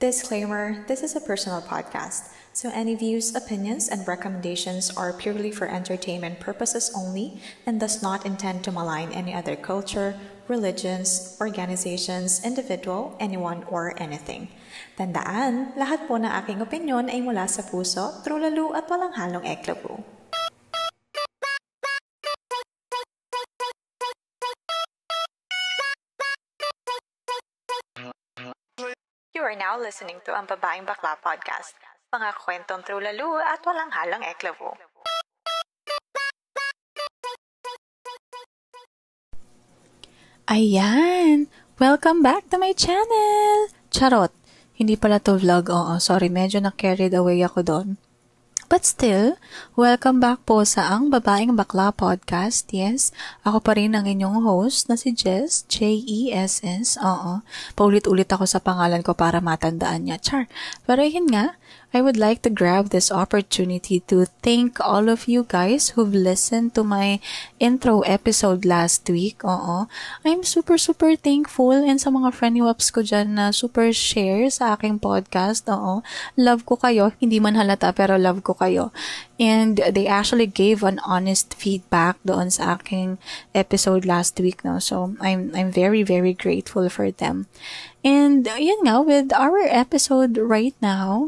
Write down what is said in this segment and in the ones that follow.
Disclaimer, this is a personal podcast, so any views, opinions, and recommendations are purely for entertainment purposes only and does not intend to malign any other culture, religions, organizations, individual, anyone, or anything. Tandaan, lahat po ng aking opinyon ay mula sa puso, trulalo at walang halong eklabo. You are now listening to ang Babaeng Bakla Podcast. Mga kwentong trulalo at walang halang eklabo. Ayan! Welcome back to my channel! Charot! Hindi pala to vlog. Oo, sorry. Medyo na-carried away ako doon. But still, welcome back po sa ang Babaeng Bakla Podcast. Yes, ako pa rin ang inyong host na si Jess, Jess. Oo, paulit-ulit ako sa pangalan ko para matandaan niya. Char. Pero yun nga, I would like to grab this opportunity to thank all of you guys who've listened to my intro episode last week. Oo. I'm super thankful and sa mga friendly waps ko dyan na super share sa aking podcast. Oo. Love ko kayo. Hindi man halata pero love ko kayo. And they actually gave an honest feedback doon sa aking episode last week. No? So, I'm very grateful for them. And yun nga, with our episode right now,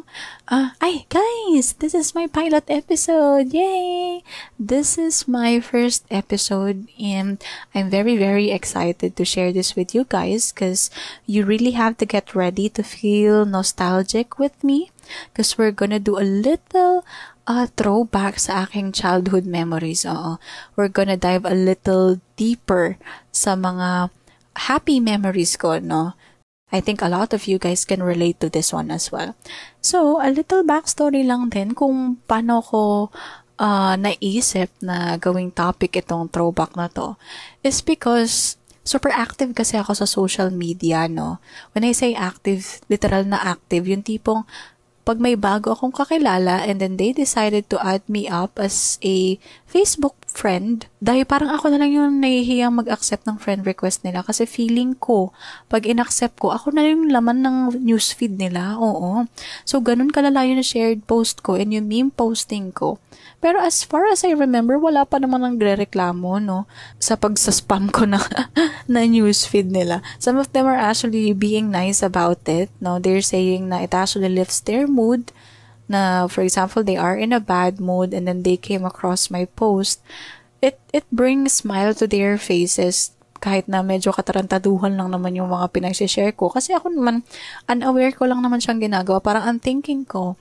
guys, this is my pilot episode. Yay! This is my first episode and I'm very excited to share this with you guys because you really have to get ready to feel nostalgic with me because we're gonna do a little throwback sa aking childhood memories. Oo. We're gonna dive a little deeper sa mga happy memories ko, no? I think a lot of you guys can relate to this one as well. So, a little backstory lang din kung paano ko naisip na gawing topic itong throwback na to is because super active kasi ako sa social media, no? When I say active, literal na active, yung tipong pag may bago akong kakilala and then they decided to add me up as a Facebook friend, dahil parang ako na lang yung nahihiyang mag-accept ng friend request nila kasi feeling ko, pag in-accept ko, ako na lang yung laman ng newsfeed nila. Oo. So, ganun kalala yung shared post ko and yung meme posting ko. Pero as far as I remember, wala pa naman nagre-reklamo, no? Sa pagsaspam ko na, na newsfeed nila. Some of them are actually being nice about it, no? They're saying na it actually lifts their mood, na for example, they are in a bad mood and then they came across my post. It brings smile to their faces kahit na medyo katarantaduhan lang naman yung mga pinag-share ko. Kasi ako naman, unaware ko lang naman siyang ginagawa. Parang ang thinking ko,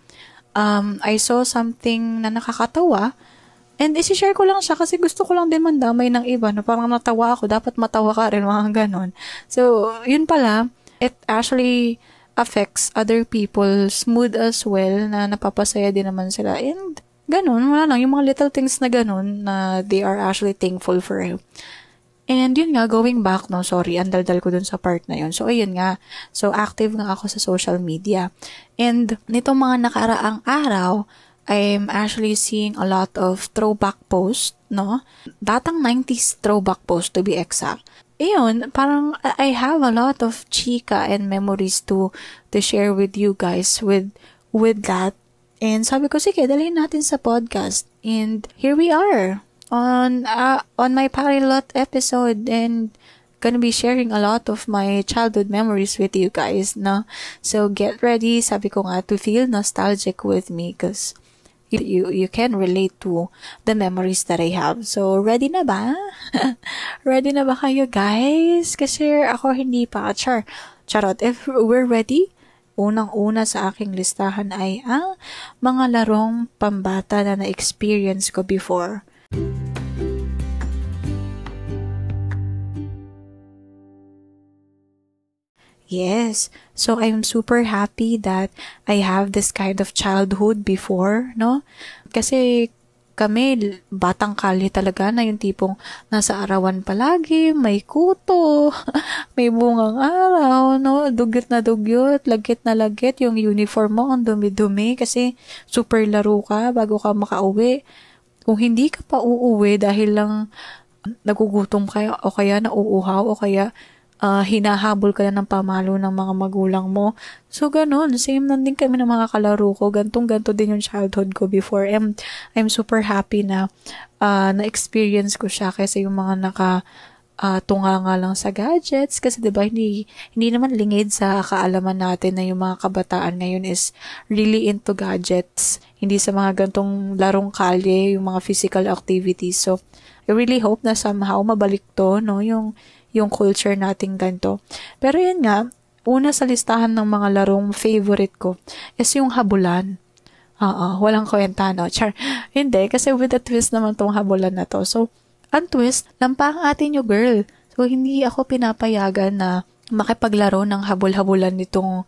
I saw something na nakakatawa and isi-share ko lang siya kasi gusto ko lang din mandamay ng iba na parang natawa ako, dapat matawa ka rin, mga ganon. So, yun pala, it actually affects other people's mood as well na napapasaya din naman sila and ganon, wala lang, yung mga little things na ganon na they are actually thankful for you. And yun nga, going back, no, sorry, andaldal ko dun sa part na yun. So, ayun nga. So, active nga ako sa social media. And nitong mga nakaraang araw, I'm actually seeing a lot of throwback posts, no? Datang 90s throwback post to be exact. Ayun, parang I have a lot of chika and memories to share with you guys with that. And sabi ko, sige, dalhin natin sa podcast. And here we are. On my pilot episode and gonna be sharing a lot of my childhood memories with you guys, no? So get ready, sabi ko nga, to feel nostalgic with me because you can relate to the memories that I have. So ready na ba? Ready na ba kayo guys? Kasi ako hindi pa. Charot, if we're ready, unang-una sa aking listahan ay ang mga larong pambata na na-experience ko before. Yes. So, I'm super happy that I have this kind of childhood before, no? Kasi kami, batang kali talaga na yung tipong nasa arawan palagi, may kuto, may bungang araw, no? Dugyot na dugyot, lagkit na lagkit, yung uniform mo, ang dumi-dumi kasi super laro ka bago ka makauwi. Kung hindi ka pa uuwi dahil lang nagugutom ka o kaya nauuhaw o kaya hinahabol ka na ng pamalo ng mga magulang mo. So, ganun. Same lang din kami ng mga kalaro ko. Gantong-ganto din yung childhood ko before. And I'm super happy na na-experience ko siya kaysa yung mga tunga nga lang sa gadgets. Kasi diba, hindi naman lingid sa kaalaman natin na yung mga kabataan ngayon is really into gadgets. Hindi sa mga gantong larong kalye, yung mga physical activities. So, I really hope na somehow mabalik to, no? Yung culture nating ganito. Pero yun nga, una sa listahan ng mga larong favorite ko is yung habulan. Walang kwenta, no? Char, hindi, kasi with the twist naman tong habulan na to. So, ang twist, lampang atin yung girl. So, hindi ako pinapayagan na makipaglaro ng habol-habulan nitong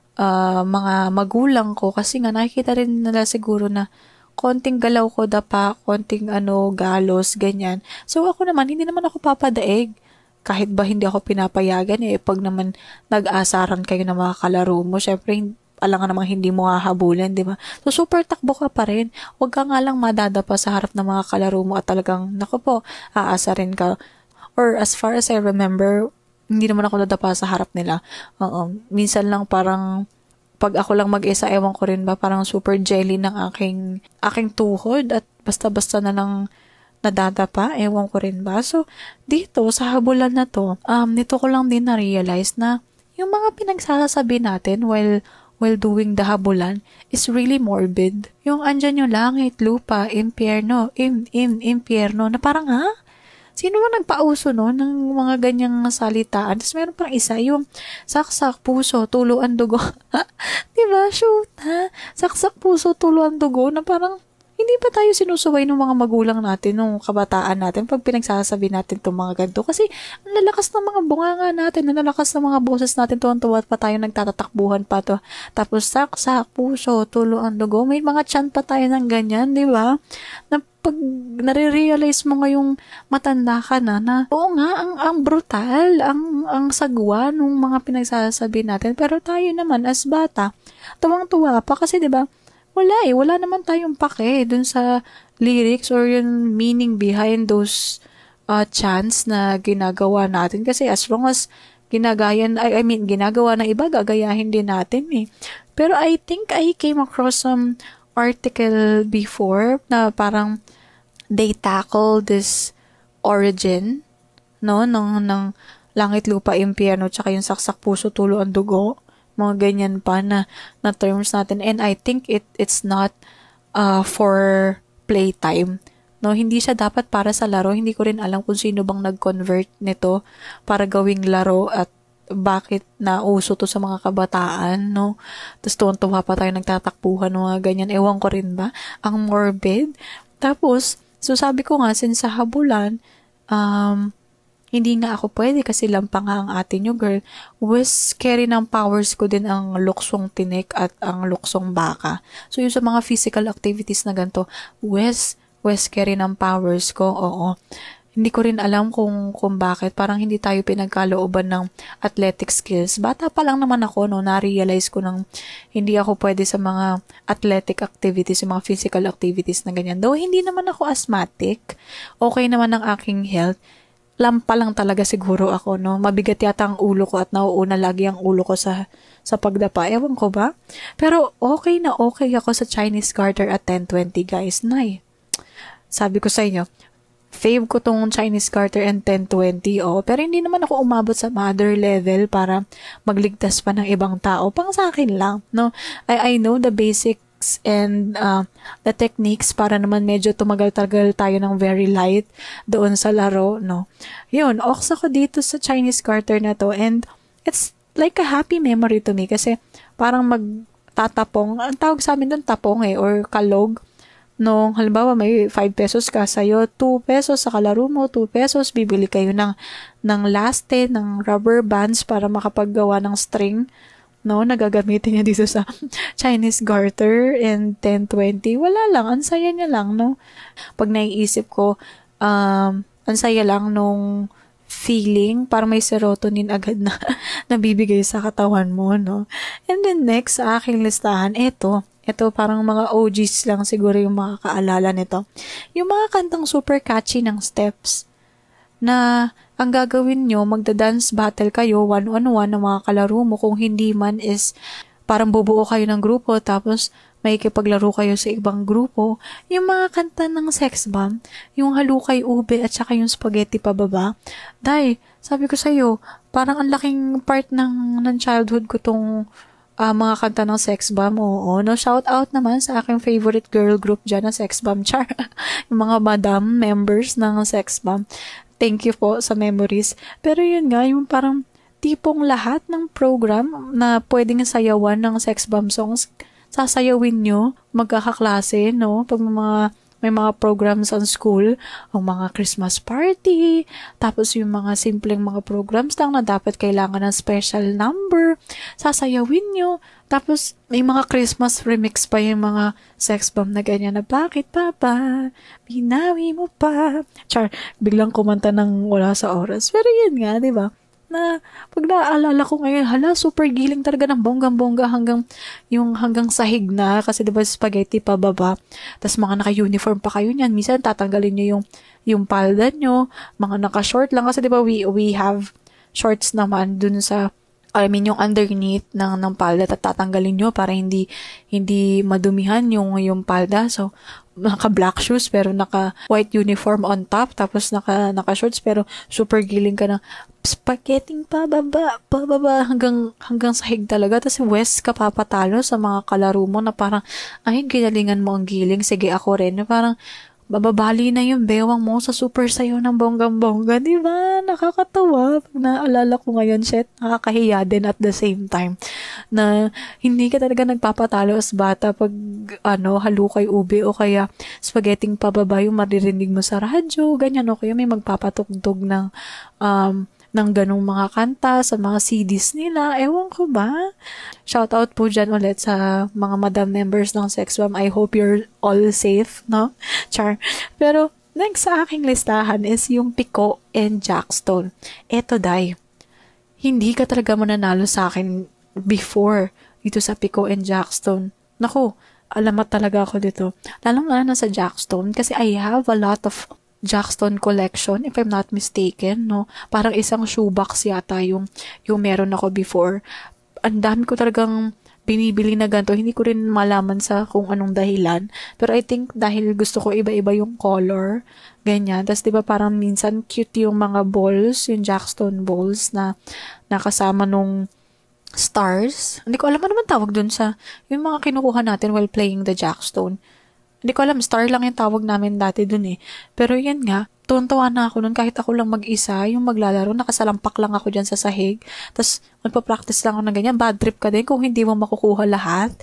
mga magulang ko kasi nga nakikita rin nila siguro na konting galaw ko dapa, konting galos, ganyan. So, ako naman, hindi naman ako papadaig. Kahit ba hindi ako pinapayagan pag naman nag-asaran kayo ng mga kalaro mo, syempre, alam nga namang hindi mo hahabulin, di ba? So, super takbo ka pa rin. Huwag ka nga lang madadapa sa harap ng mga kalaro mo at talagang, naku po, aasarin ka. Or as far as I remember, hindi naman ako nadapa sa harap nila. Minsan lang parang, pag ako lang mag-isa, ewan ko rin ba, parang super jelly ng aking tuhod at basta-basta na lang nadadapa, ewan ko rin ba. So, dito, sa habulan na to, nito ko lang din na-realize na yung mga pinagsasabi natin while doing the habulan is really morbid. Yung andyan yung langit, lupa, impyerno, impyerno, na parang sino ba nagpauso ng mga ganyang salitaan? Tapos meron pang isa, yung saksak, puso, tuluan, dugo. Diba? Shoot, saksak, puso, tuluan, dugo, na parang hindi pa tayo sinusuway ng mga magulang natin, ng kabataan natin, pag pinagsasabi natin itong mga ganito. Kasi, ang lalakas ng mga bunganga natin, ang lalakas ng mga boses natin, tuwan-tuwa pa tayo, nagtatatakbuhan pa to. Tapos, saksak, puso, tulo ang dugo, may mga chant pa tayo ng ganyan, di ba? Na pag nare-realize mo ngayong matanda ka na, oo nga, ang brutal, ang sagwa ng mga pinagsasabi natin. Pero tayo naman, as bata, tuwang-tuwa pa kasi, di ba, wala naman tayong pake dun sa lyrics or yung meaning behind those chants na ginagawa natin. Kasi as long as ginagawa na iba, gagayahin din natin Pero I think I came across some article before na parang they tackle this origin, no, ng langit, lupa, impyerno, tsaka yung saksak, puso, tulo, ang dugo. Mga ganyan pa na terms natin. And I think it's not for playtime. No, hindi siya dapat para sa laro. Hindi ko rin alam kung sino bang nag-convert nito para gawing laro at bakit nauso to sa mga kabataan, no? Tapos tuwan-tuwa pa tayo nagtatakbuhan, mga ganyan. Ewan ko rin ba? Ang morbid. Tapos, so sabi ko nga, since sa habulan, hindi nga ako pwede kasi lampang nga ang atin yung girl. Carry ng powers ko din ang luksong tinik at ang luksong baka. So, yung sa mga physical activities na ganito, carry ng powers ko, oo. Hindi ko rin alam kung bakit. Parang hindi tayo pinagkalooban ng athletic skills. Bata pa lang naman ako, no, na-realize ko nang hindi ako pwede sa mga athletic activities, yung mga physical activities na ganyan. Though, hindi naman ako asthmatic. Okay naman ang aking health. Lampa lang talaga siguro ako, no? Mabigat yata ang ulo ko at nauuna lagi ang ulo ko sa pagdapa. Ewan ko ba? Pero okay na okay ako sa Chinese garter at 1020, guys. Sabi ko sa inyo, fave ko tong Chinese garter and 1020, pero hindi naman ako umabot sa mother level para magligtas pa ng ibang tao. Pang sa akin lang, no? I know the basics and the techniques para naman medyo tumagal-tagal tayo ng very light doon sa laro, no? Yun, ox ako dito sa Chinese garter na to and it's like a happy memory to me kasi parang magtatapong, ang tawag sa amin doon tapong or kalog. Nung halimbawa may 5 pesos ka, sa'yo 2 pesos sa kalaro mo, 2 pesos, bibili kayo ng laste, ng rubber bands para makapaggawa ng string, no, nagagamitin niya dito sa Chinese garter and 1020. Wala lang, ang saya niya lang, no. Pag naiisip ko, ang saya lang nung feeling, parang may serotonin agad na nabibigay sa katawan mo, no. And then next, sa aking listahan, ito parang mga OGs lang siguro yung makakaalala nito. Yung mga kantang super catchy ng steps na ang gagawin nyo, magda-dance battle kayo, one-on-one ng mga kalaro mo. Kung hindi man is parang bubuo kayo ng grupo, tapos may ikipaglaro kayo sa ibang grupo. Yung mga kanta ng Sex Bomb, yung Halukay Ube at saka yung Spaghetti Pababa. Dahil, sabi ko sa'yo, parang ang laking part ng childhood ko tong mga kanta ng Sex Bomb. Oo, no, shout out naman sa aking favorite girl group dyan na Sex Bomb, char. Yung mga madam members ng Sex Bomb. Thank you po sa memories. Pero yun nga, yung parang tipong lahat ng program na pwedeng sayawan ng Sex Bomb songs, sasayawin nyo, magkakaklase, no? Pag may mga programs on school, ang mga Christmas party, tapos yung mga simpleng mga programs lang na dapat kailangan ng special number, sasayawin nyo. Tapos, may mga Christmas remix pa yung mga Sex Bomb na ganyan na, bakit papa, binawi mo pa. Char, biglang kumanta ng wala sa oras. Pero yun nga, di ba? Na pag naaalala ko ngayon, hala, super giling talaga ng bonggang-bongga hanggang sahig na, kasi diba spaghetti pababa, tas mga naka-uniform pa kayo niyan, minsan tatanggalin nyo yung palda nyo, mga naka-short lang, kasi diba we have shorts naman dun sa, yung underneath ng palda, tatanggalin nyo para hindi madumihan yung palda. So, naka-black shoes pero naka-white uniform on top, tapos naka-shorts pero super giling ka ng spaghetti pababa hanggang sahig talaga. Tapos West ka papatalo sa mga kalaro mo na parang, ay, ginalingan mo ang giling, sige ako rin. Na parang, bababali na yung bewang mo sa super sayo ng bonggang-bongga, di ba? Nakakatawa. Pag naalala ko ngayon, shit, nakakahiya din at the same time. Na hindi ka talaga nagpapatalo as bata pag, Halukay Ube o kaya spaghetti pababa yung maririnig mo sa radyo, ganyan, o kaya may magpapatugtog ng ganong mga kanta sa mga CDs nila. Ewan ko ba? Shoutout po dyan ulit sa mga madam members ng Sex Bomb. I hope you're all safe, no? Char. Pero, next sa aking listahan is yung Pico and Jackstone. Eto, Day. Hindi ka talaga mananalo sa akin before dito sa Pico and Jackstone. Naku, alamat talaga ako dito. Lalong na sa Jackstone kasi I have a lot of Jackstone collection, if I'm not mistaken, no? Parang isang shoebox yata yung meron ako before. Ang dami ko talagang binibili na ganito. Hindi ko rin malaman sa kung anong dahilan. Pero I think dahil gusto ko iba-iba yung color, ganyan. Tapos diba parang minsan cute yung mga balls, yung Jackstone balls na nakasama nung stars. Hindi ko alam ano naman tawag dun sa yung mga kinukuha natin while playing the Jackstone. Hindi ko alam, star lang yung tawag namin dati dun eh. Pero yan nga, tuwan-tuwa na ako nun kahit ako lang mag-isa, yung maglalaro, nakasalampak lang ako dyan sa sahig. Tapos, magpa-practice lang ako ng ganyan. Bad trip ka din kung hindi mo makukuha lahat.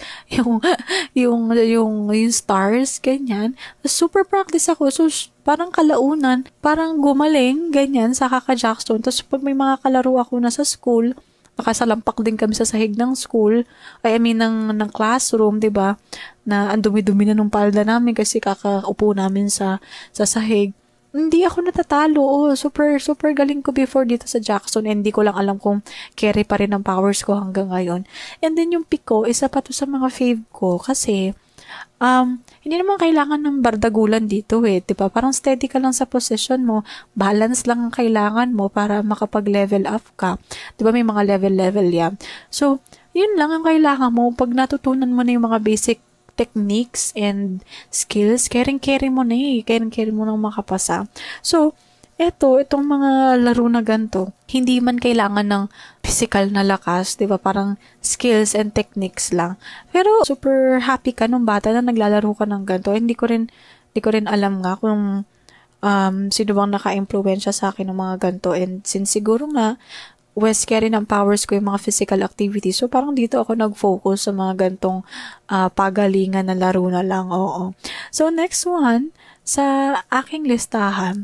yung stars, ganyan. Tapos, super practice ako. So, parang kalaunan, parang gumaling, ganyan, sa kaka-Jackstone. Tapos, pag may mga kalaro ako na sa school, nakasalampak din kami sa sahig ng school, ng classroom, 'di ba? Na ang dumi-dumi na nung palda namin kasi kakaupo namin sa sahig. Hindi ako natatalo. Oh, super galing ko before dito sa Jackson, and hindi ko lang alam kung carry pa rin ang powers ko hanggang ngayon. And then yung Pico, isa pa to sa mga fave ko kasi hindi naman kailangan ng bardagulan dito eh, 'di ba? Parang steady ka lang sa position mo, balance lang ang kailangan mo para makapag-level up ka. 'Di ba may mga level yan. So, yun lang ang kailangan mo pag natutunan mo na yung mga basic techniques and skills, carry mo na eh. Carry mo nang makapasa. So, itong mga laro na ganito, hindi man kailangan ng physical na lakas, di ba? Parang skills and techniques lang. Pero super happy ka nung bata na naglalaro ka ng ganito. Hindi ko rin alam nga kung sino bang naka-impluwensya sa akin ng mga ganito. And since siguro nga, West carry ng powers ko yung mga physical activities. So, parang dito ako nag-focus sa mga gantong pagalingan na laro na lang. Oo. So, next one, sa aking listahan,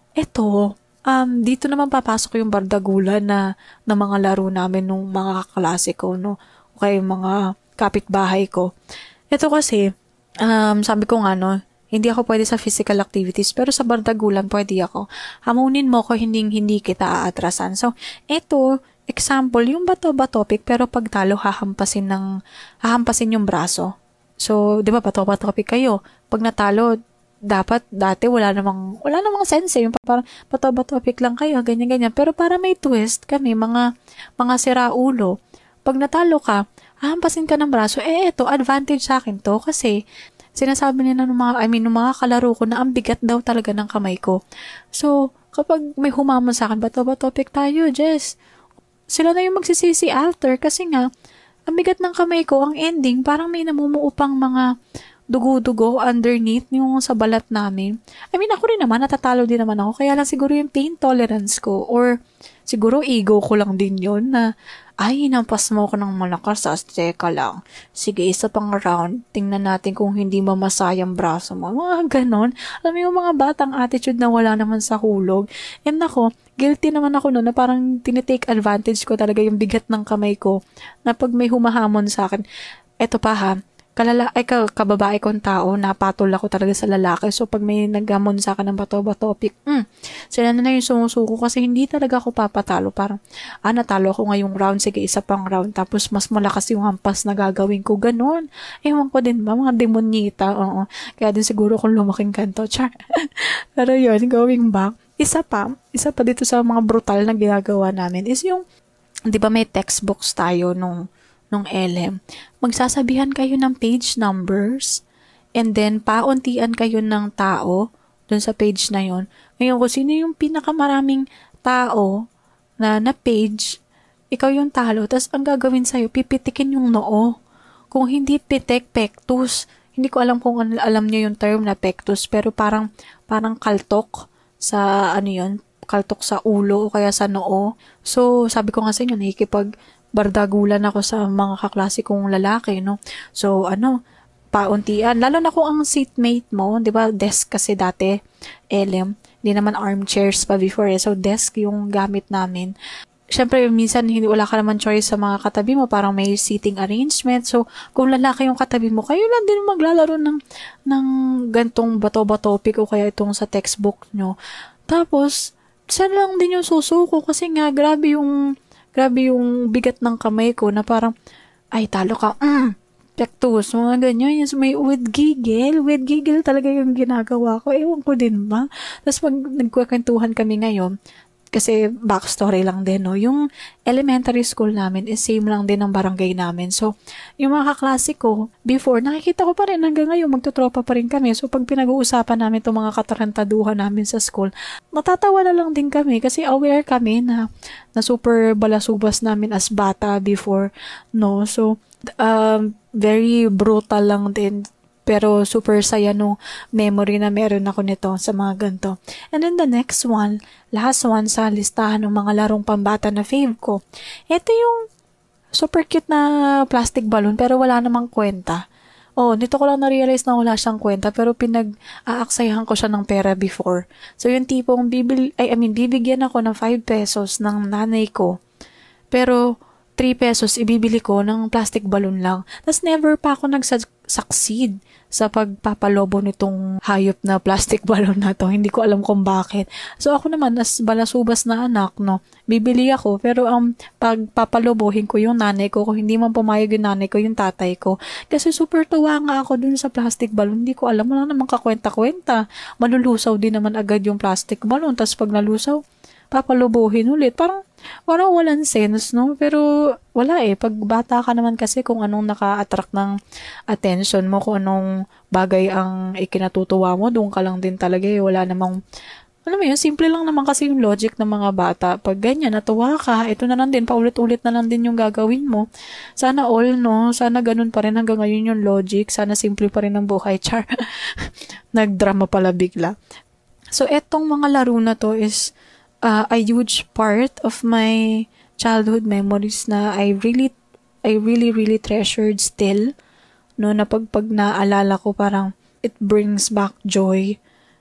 dito naman papasok yung bardagulan na mga laro namin nung mga kaklase ko, no? O kaya yung mga kapitbahay ko. Ito kasi, sabi ko nga, no, hindi ako pwede sa physical activities, pero sa bardagulan pwede ako. Hamunin mo ko, hindi kita aatrasan. So, example, yung bato-bato pick, pero pag talo, hahampasin yung braso. So, di ba, bato-bato pick kayo. Pag natalo, dapat dati wala namang sense yung parang bato-topic lang kayo, ganyan-ganyan. Pero para may twist kami, mga siraulo. Pag natalo ka, hampasin ka ng braso, eto, advantage sa akin to kasi sinasabi nila ng mga kalaro ko na ang bigat daw talaga ng kamay ko. So, kapag may humamon sa akin, bato-topic tayo, Jess. Sila na yung magsisisi after kasi nga, ang bigat ng kamay ko, ang ending, parang may namumuo pang mga dugo-dugo underneath yung sa balat namin. Ako rin naman, natatalo din naman ako. Kaya lang siguro yung pain tolerance ko or siguro ego ko lang din yun na hinampas mo ko ng malakas. Teka lang. Sige, isa pang round. Tingnan natin kung hindi mamasayang braso mo. Mga ganon. Alam mo yung mga batang attitude na wala naman sa hulog. And ako, guilty naman ako noon na parang tinitake advantage ko talaga yung bigat ng kamay ko na pag may humahamon sa akin. Eto pa ha, kababae kong tao, napatol ako talaga sa lalaki. So, pag may naggamon sa akin ng bato-topic, sila na yung sumusuko kasi hindi talaga ako papatalo. Parang, natalo ako ngayong round, sige, isa pang round. Tapos, mas malakas yung hampas na gagawin ko. Ganon. Ewan ko din ba, mga demonyita. Oo. Kaya din siguro kung lumaking kanto. Char. Pero yun, going back. Isa pa dito sa mga brutal na ginagawa namin is yung, di ba may textbooks tayo nung LM, magsasabihan kayo ng page numbers and then pauntian kayo ng tao dun sa page na yon. Ngayon, kung sino yung pinakamaraming tao na page, ikaw yung talo. Tapos, ang gagawin sa'yo, pipitikin yung noo. Kung hindi pitik, pectus. Hindi ko alam kung alam niyo yung term na pectus, pero parang kaltok sa, kaltok sa ulo o kaya sa noo. So, sabi ko nga sa inyo, bardagulan ako sa mga kaklase kong lalaki, no? So, pauntian. Lalo na kung ang seatmate mo, di ba, desk kasi dati, LM, hindi naman armchairs pa before So, desk yung gamit namin. Siyempre, minsan, wala ka naman choice sa mga katabi mo, parang may seating arrangement. So, kung lalaki yung katabi mo, kayo lang din maglalaro ng gantong bato-batopic o kaya itong sa textbook nyo. Tapos, saan lang din yung susuko kasi nga, grabe yung bigat ng kamay ko na parang, talo ka, pektus, mga ganyan. Yes, may with giggle talaga yung ginagawa ko. Ewan ko din ba? Tapos pag nagkukwentuhan kami ngayon, kasi backstory lang din, no? Yung elementary school namin is same lang din ng barangay namin. So, yung mga kaklase ko, before, nakikita ko pa rin hanggang ngayon, magtutropa pa rin kami. So, pag pinag-uusapan namin itong mga katarantaduhan namin sa school, natatawa na lang din kami kasi aware kami na super balasubas namin as bata before, no? So, very brutal lang din. Pero super saya nung memory na meron ako nito sa mga ganito. And then the next one, last one sa listahan ng mga larong pambata na fave ko. Ito yung super cute na plastic balloon pero wala namang kwenta. Nito ko lang na-realize na wala siyang kwenta pero pinag-aaksayahan ko siya ng pera before. So yung tipong bibigyan ako ng 5 pesos ng nanay ko. Pero 3 pesos ibibili ko ng plastic balloon lang. Tapos never pa ako nag-succeed sa pagpapalobo nitong hayop na plastic balloon na to. Hindi ko alam kung bakit. So ako naman, as balasubas na anak, no, bibili ako, pero ang pagpapalobohin ko yung nanay ko, kung hindi man pumayag yung nanay ko, yung tatay ko. Kasi super tuwa nga ako dun sa plastic balloon. Hindi ko alam, wala namang kakwenta-kwenta. Malulusaw din naman agad yung plastic balloon. Tapos pag nalusaw, papalobohin ulit. Parang walang sense, no? Pero wala Pag bata ka naman kasi kung anong naka-attract ng attention mo, kung anong bagay ang ikinatutuwa mo, doon ka lang din talaga Wala namang, alam mo yun, simple lang naman kasi yung logic ng mga bata. Pag ganyan, natuwa ka, ito na lang din, paulit-ulit na lang din yung gagawin mo. Sana all, no? Sana ganun pa rin hanggang ngayon yung logic. Sana simple pa rin ang buhay. Char. Nagdrama pala bigla. So, etong mga laro na to is a huge part of my childhood memories na I really treasured still, no, na pag naalala ko parang it brings back joy.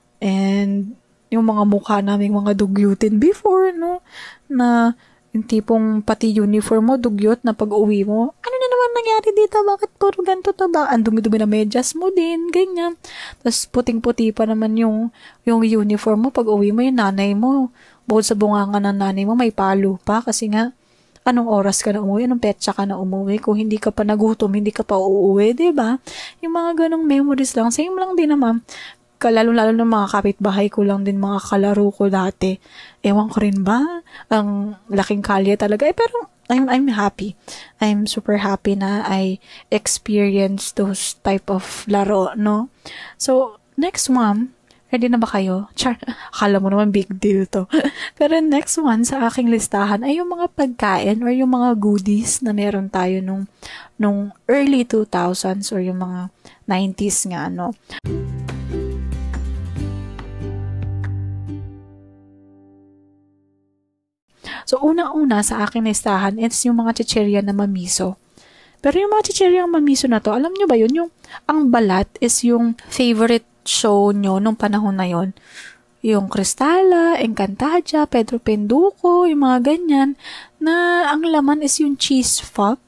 And yung mga mukha naming mga dugyutin before, no, na yung tipong pati uniform mo dugyot na pag-uwi mo, ano na naman nangyari dito? Bakit puro ganito to ba? Ang dumi-dumi na medyas mo din, ganyan. Tapos puting-puti pa naman yung uniform mo pag-uwi mo, yung nanay mo. Bukod sa bunganga ng nanay mo, may palo pa kasi nga, anong oras ka na umuwi, anong petsa ka na umuwi, kung hindi ka pa nagutom, hindi ka pa uuwi, diba? Yung mga ganong memories lang, same lang din naman. lalo-lalo ng mga kapitbahay ko lang din, mga kalaro ko dati. Ewan ko rin ba? Ang laking kalye talaga. Pero I'm happy. I'm super happy na I experienced those type of laro, no? So, next one, ready na ba kayo? Char, akala mo naman big deal to. Pero next one sa aking listahan ay yung mga pagkain or yung mga goodies na meron tayo nung early 2000s or yung mga 90s nga, no? So, unang-una sa aking listahan is yung mga chichirya na mamiso. Pero yung mga chichirya mamiso na to, alam nyo ba yun? Yung, ang balat is yung favorite show nyo nung panahon na yon. Yung Cristala, Encantadia, Pedro Penduko, yung mga ganyan, na ang laman is yung cheese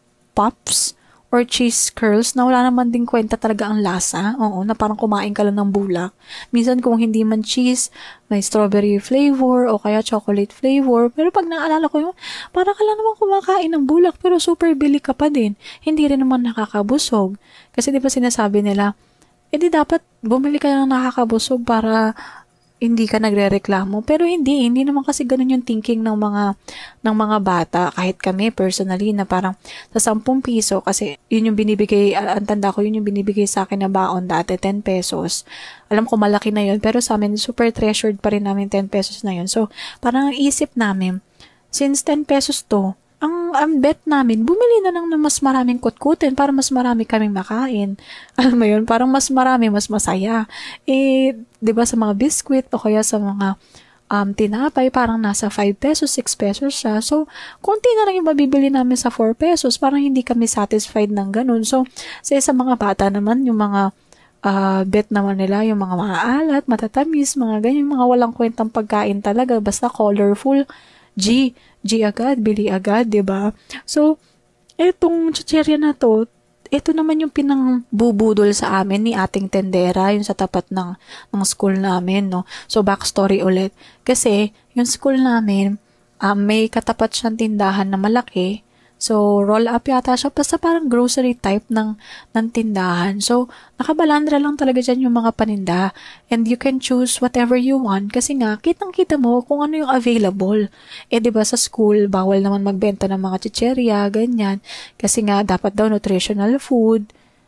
puffs or cheese curls na wala naman din kwenta talaga ang lasa. Oo, na parang kumain ka lang ng bulak. Minsan kung hindi man cheese, may strawberry flavor o kaya chocolate flavor. Pero pag naalala ko yung, parang ka lang naman kumakain ng bulak pero super bili ka pa din. Hindi rin naman nakakabusog. Kasi di ba sinasabi nila, di dapat bumili ka ng nakakabusog para hindi ka nagrereklamo. Pero hindi naman kasi ganun yung thinking ng mga bata. Kahit kami personally na parang sa 10 piso kasi yun yung binibigay, ang tanda ko yun yung binibigay sa akin na baon dati, 10 pesos. Alam ko malaki na yun, pero sa amin super treasured pa rin namin 10 pesos na yun. So parang ang isip namin, since 10 pesos to, ang bet namin, bumili na lang ng mas maraming kutkutin para mas marami kaming makain. Alam mo yun, parang mas marami, mas masaya. 'Di ba sa mga biscuit o kaya sa mga tinapay, parang nasa 5 pesos, 6 pesos siya. So, konti na lang yung mabibili namin sa 4 pesos. Parang hindi kami satisfied ng ganun. So, sa mga bata naman, yung mga bet naman nila, yung mga maalat, matatamis, mga ganyan, mga walang kwentang pagkain talaga, basta colorful. G agad, bili agad, 'di ba? So, etong chichirya na to, ito naman yung pinangbubudol sa amin ni ating tendera, yung sa tapat ng school namin, no? So, backstory ulit. Kasi, yung school namin, may katapat siyang tindahan na malaki. So, roll up yata siya. Basta parang grocery type ng tindahan. So, nakabalandra lang talaga dyan yung mga paninda. And you can choose whatever you want. Kasi nga, kitang-kita mo kung ano yung available. Diba sa school, bawal naman magbenta ng mga chicherya, ganyan. Kasi nga, dapat daw nutritional food.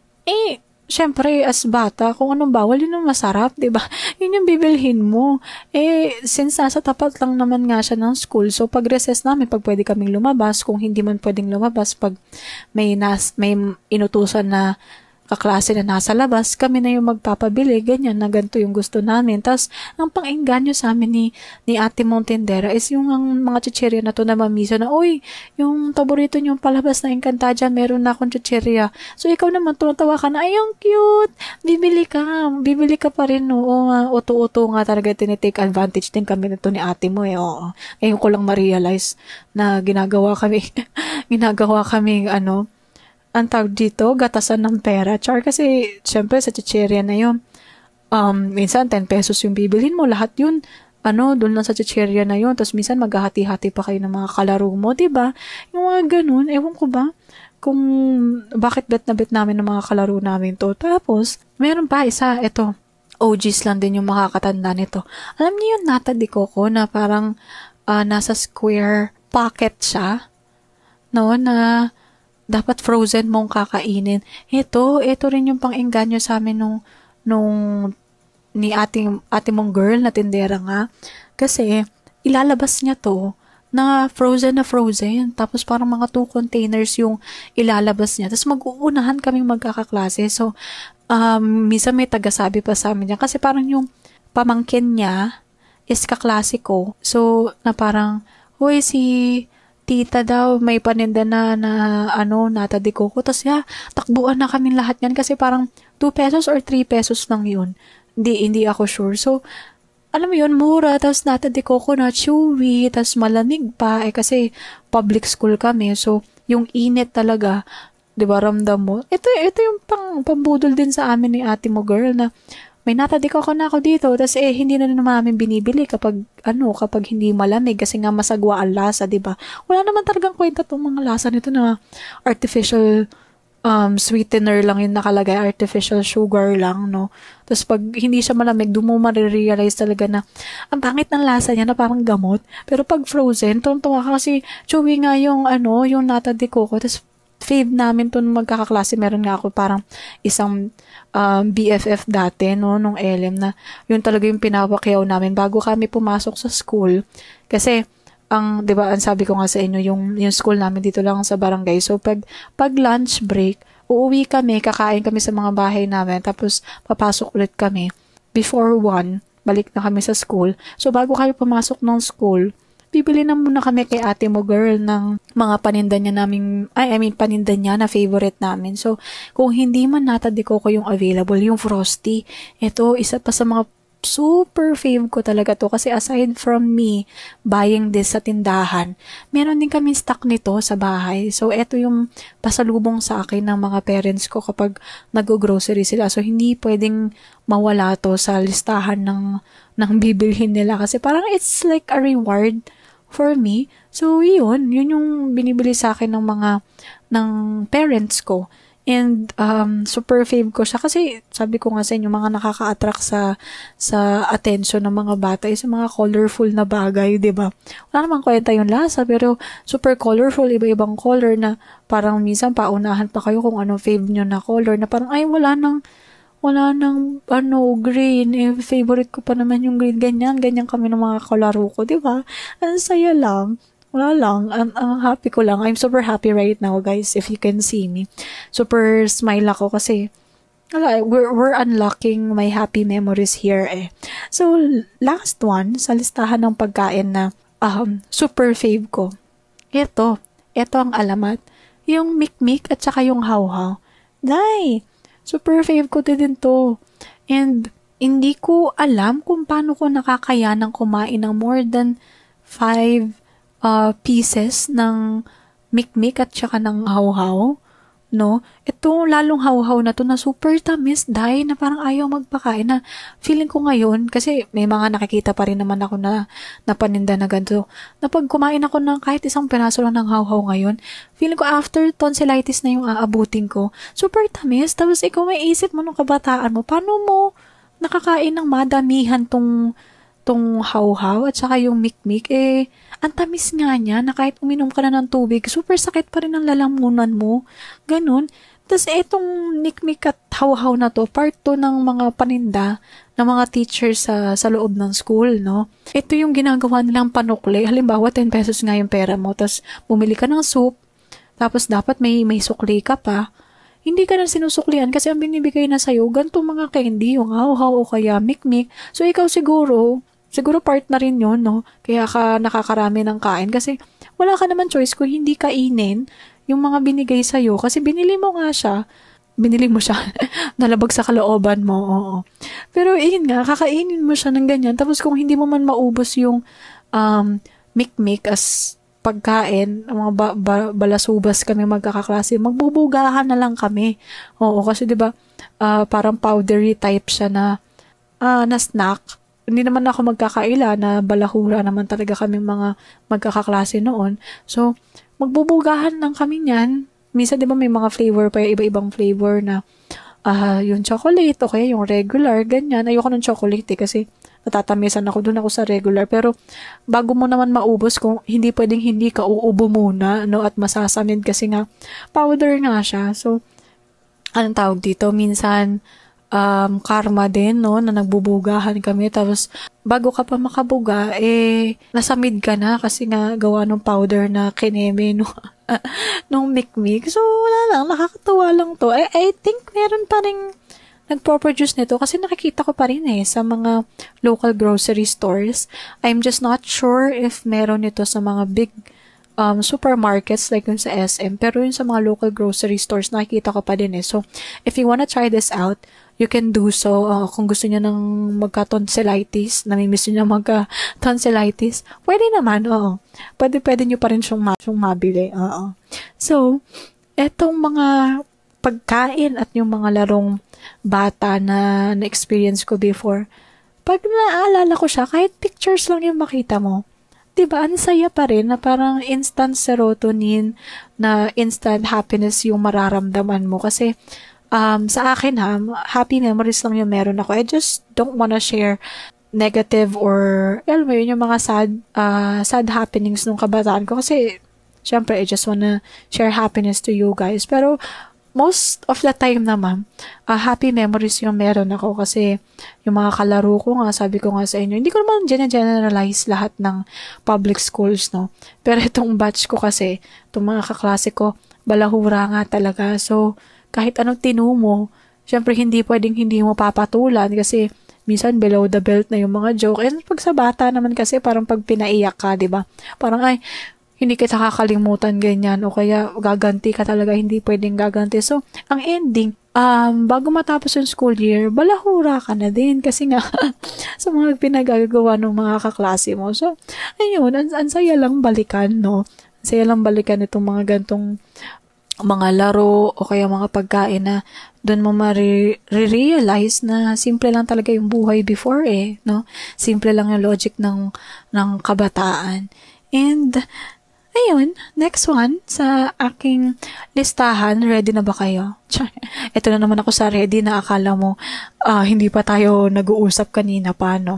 Syempre, as bata, kung anong bawal, yun yung masarap, diba? Yun yung bibilhin mo. Since nasa tapat lang naman nga siya ng school, so pag recess namin, pag pwede kaming lumabas, kung hindi man pwedeng lumabas, pag may inutusan na kaklase na nasa labas, kami na yung magpapabili, ganyan, na ganito yung gusto namin. Tapos, ang pang-engganyo sa amin ni Ate Montendera is yung ang mga chichirya na to na mamiso na, uy, yung paborito niyong palabas na Encantadia, meron na akong chichirya. So, ikaw naman, tumatawa ka na, ay, ang cute, bibili ka pa rin, oo nga, uto-uto nga talaga, tinitake advantage din kami nito ni ate mo, oo. Ngayon ko lang ma-realize na ginagawa kami, ang tawag dito, gatasan ng pera. Char, kasi, syempre, sa chichirya na yun, minsan, 10 pesos yung bibilhin mo, lahat yun, doon lang sa chichirya na yun, tapos minsan, maghahati-hati pa kayo ng mga kalaro mo, diba? Yung mga ganun, ewan ko ba, kung bakit bet namin ng mga kalaro namin to. Tapos, meron pa isa, ito, OGs lang din yung makakatanda nito. Alam niyo yung nata de coco na parang, nasa square pocket siya, no, na, dapat frozen mong kakainin. Ito rin yung pang-engganyo sa amin nung ni ate mong girl na tindera nga. Kasi, ilalabas niya to na frozen. Tapos parang mga 2 containers yung ilalabas niya. Tapos mag-uunahan kaming magkakaklase. So, minsan may tagasabi pa sa amin niya. Kasi parang yung pamangkin niya is kaklase ko. So, na parang, hoy, si tita daw, may paninda na nata de coco. Tapos takbuan na kami lahat yan kasi parang 2 pesos or 3 pesos lang yun. Hindi ako sure. So, alam mo yun, mura. Tapos nata de coco na chewy. Tapos malamig pa. Kasi public school kami. So, yung init talaga, di ba, ramdam mo. Ito yung pambudol din sa amin ni ate mo girl na may natadik ako na ako dito, tapos hindi na naman namin binibili kapag hindi malamig, kasi nga masagwa ang lasa, diba? Wala naman talagang kwenta tong mga lasa nito na artificial sweetener lang yung nakalagay, artificial sugar lang, no? Tapos pag hindi siya malamig, doon mo marirealize talaga na ang pangit ng lasa niya na parang gamot. Pero pag frozen, tuwa ka kasi chewy nga yung yung nata de coco. Tapos fave namin to nung magkakaklase. Meron nga ako parang isang BFF dati, no, nung LM na yun talaga yung pinapakyaw namin bago kami pumasok sa school. Kasi, 'di ba, ang sabi ko nga sa inyo, yung school namin dito lang sa barangay. So, pag lunch break, uuwi kami, kakain kami sa mga bahay namin, tapos papasok ulit kami. Before 1, balik na kami sa school. So, bago kami pumasok ng school, bibili na muna kami kay ate mo, girl, ng mga paninda niya namin, paninda niya na favorite namin. So, kung hindi man nata de coco yung available, yung frosty, ito, isa pa sa mga super fave ko talaga to. Kasi aside from me buying this sa tindahan, meron din kami stock nito sa bahay. So, ito yung pasalubong sa akin ng mga parents ko kapag nag-grocery sila. So, hindi pwedeng mawala to sa listahan ng bibilhin nila. Kasi parang it's like a reward for me. So, yun yung binibili sa akin ng parents ko. And super fave ko siya kasi sabi ko nga sa inyo, mga nakaka-attract sa attention ng mga bata is mga colorful na bagay, 'di ba? Wala namang kwenta yung lasa pero super colorful, iba-ibang color na parang minsan paunahan pa kayo kung ano fave nyo na color na parang ay wala nang green, favorite ko pa naman yung green, ganyan kami ng mga kalaro ko, 'di ba? Ang saya lang. Wala lang. Ang happy ko lang. I'm super happy right now, guys, if you can see me. Super smile ako kasi we're unlocking my happy memories here eh. So, last one sa listahan ng pagkain na super fave ko. Ito ang alamat. Yung mikmik at saka yung hawhaw. Day! Super fave ko din to. And hindi ko alam kung paano ko nakakayanang kumain ng more than 5 pieces ng mikmik at saka ng hawhaw, no? Ito, lalong hawhaw na to na super tamis, dahil na parang ayaw magpakain na feeling ko ngayon, kasi may mga nakikita pa rin naman ako na paninda na ganito, na pag kumain ako ng kahit isang piraso lang ng hawhaw ngayon, feeling ko after tonsillitis na yung aabutin ko, super tamis, tapos ikaw may isip mo nung kabataan mo, paano mo nakakain ng madamihan tong hawhaw at saka yung mikmik, ang tamis nga niya na kahit uminom ka na ng tubig, super sakit pa rin ang lalamunan mo. Ganun. Tapos etong mikmik at hawhaw na to, part to ng mga paninda ng mga teachers sa loob ng school, no? Ito yung ginagawa nilang panukli. Halimbawa, 10 pesos nga yung pera mo, tapos bumili ka ng soup, tapos dapat may sukli ka pa. Hindi ka na sinusuklian kasi ang binibigay na sa'yo, ganitong mga candy, yung hawhaw o kaya mikmik. So, ikaw siguro part na rin yun, no? Kaya ka nakakarami ng kain kasi wala ka naman choice kung hindi kainin yung mga binigay sa'yo kasi binili mo siya, nalabag sa kalooban mo, oo. Pero yun nga, kakainin mo siya ng ganyan, tapos kung hindi mo man maubos yung mikmik as pagkain, ang mga balasubas kami magkakaklase, magbubugahan na lang kami. Oo, kasi 'di ba, parang powdery type siya na snack. Hindi naman ako magkakaila, na balahura naman talaga kami mga magkakaklase noon. So, magbubugahan lang kami niyan. Minsan, di ba, may mga flavor pa, iba-ibang flavor na yung chocolate, o kaya yung regular, ganyan. Ayoko ng chocolate kasi natatamisan ako, doon ako sa regular. Pero, bago mo naman maubos, kung hindi pwedeng hindi ka uubo muna, no, at masasamid kasi nga, powder nga siya. So, anong tawag dito? Minsan, karma din, no, na nagbubugahan kami, tapos bago ka pa makabuga, nasamid ka na kasi nga gawa ng powder na kineme, no, nung mikmik. So, wala lang, nakakatawa lang to. I think meron pa rin nagpo-produce nito kasi nakikita ko pa rin sa mga local grocery stores. I'm just not sure if meron nito sa mga big supermarkets like yun sa SM, pero yun sa mga local grocery stores nakikita ko pa din. So, if you wanna try this out, you can do so. Kung gusto niyo ng magka-tonsillitis, namimiss niyo na magka-tonsillitis, pwede naman, oo. Pwede niyo pa rin siyang mabili, oo. So, etong mga pagkain at yung mga larong bata na na-experience ko before, pag naaalala ko siya, kahit pictures lang yung makita mo, diba, ang saya pa rin na parang instant serotonin, na instant happiness yung mararamdaman mo. Kasi, sa akin happy memories lang yung meron ako. I just don't wanna share negative or, alam mo yun, yung mga sad happenings nung kabataan ko. Kasi, syempre, I just wanna share happiness to you guys. Pero, most of the time naman, happy memories yung meron ako kasi yung mga kalaro ko nga, sabi ko nga sa inyo, hindi ko naman generalize lahat ng public schools, no? Pero itong batch ko kasi, itong mga kaklase ko, balahura nga talaga. So, kahit anong tinumo, syempre hindi pwedeng hindi mo papatulan kasi minsan below the belt na yung mga joke. And pag sa bata naman kasi, parang pag pinaiyak ka, diba? Parang ay, hindi kita kakalimutan ganyan o kaya gaganti ka talaga, hindi pwedeng gaganti. So, ang ending, bago matapos yung school year, balahura ka na din kasi nga sa mga pinagagawa ng mga kaklase mo. So, ayun, ang saya lang balikan, no? Ang saya lang balikan itong mga gantong mga laro o kaya mga pagkain na doon mo ma-realize na simple lang talaga yung buhay before no? Simple lang yung logic ng kabataan. And, ayun, next one, sa aking listahan, ready na ba kayo? Ito na naman ako sa ready na akala mo, hindi pa tayo nag-uusap kanina pa, no?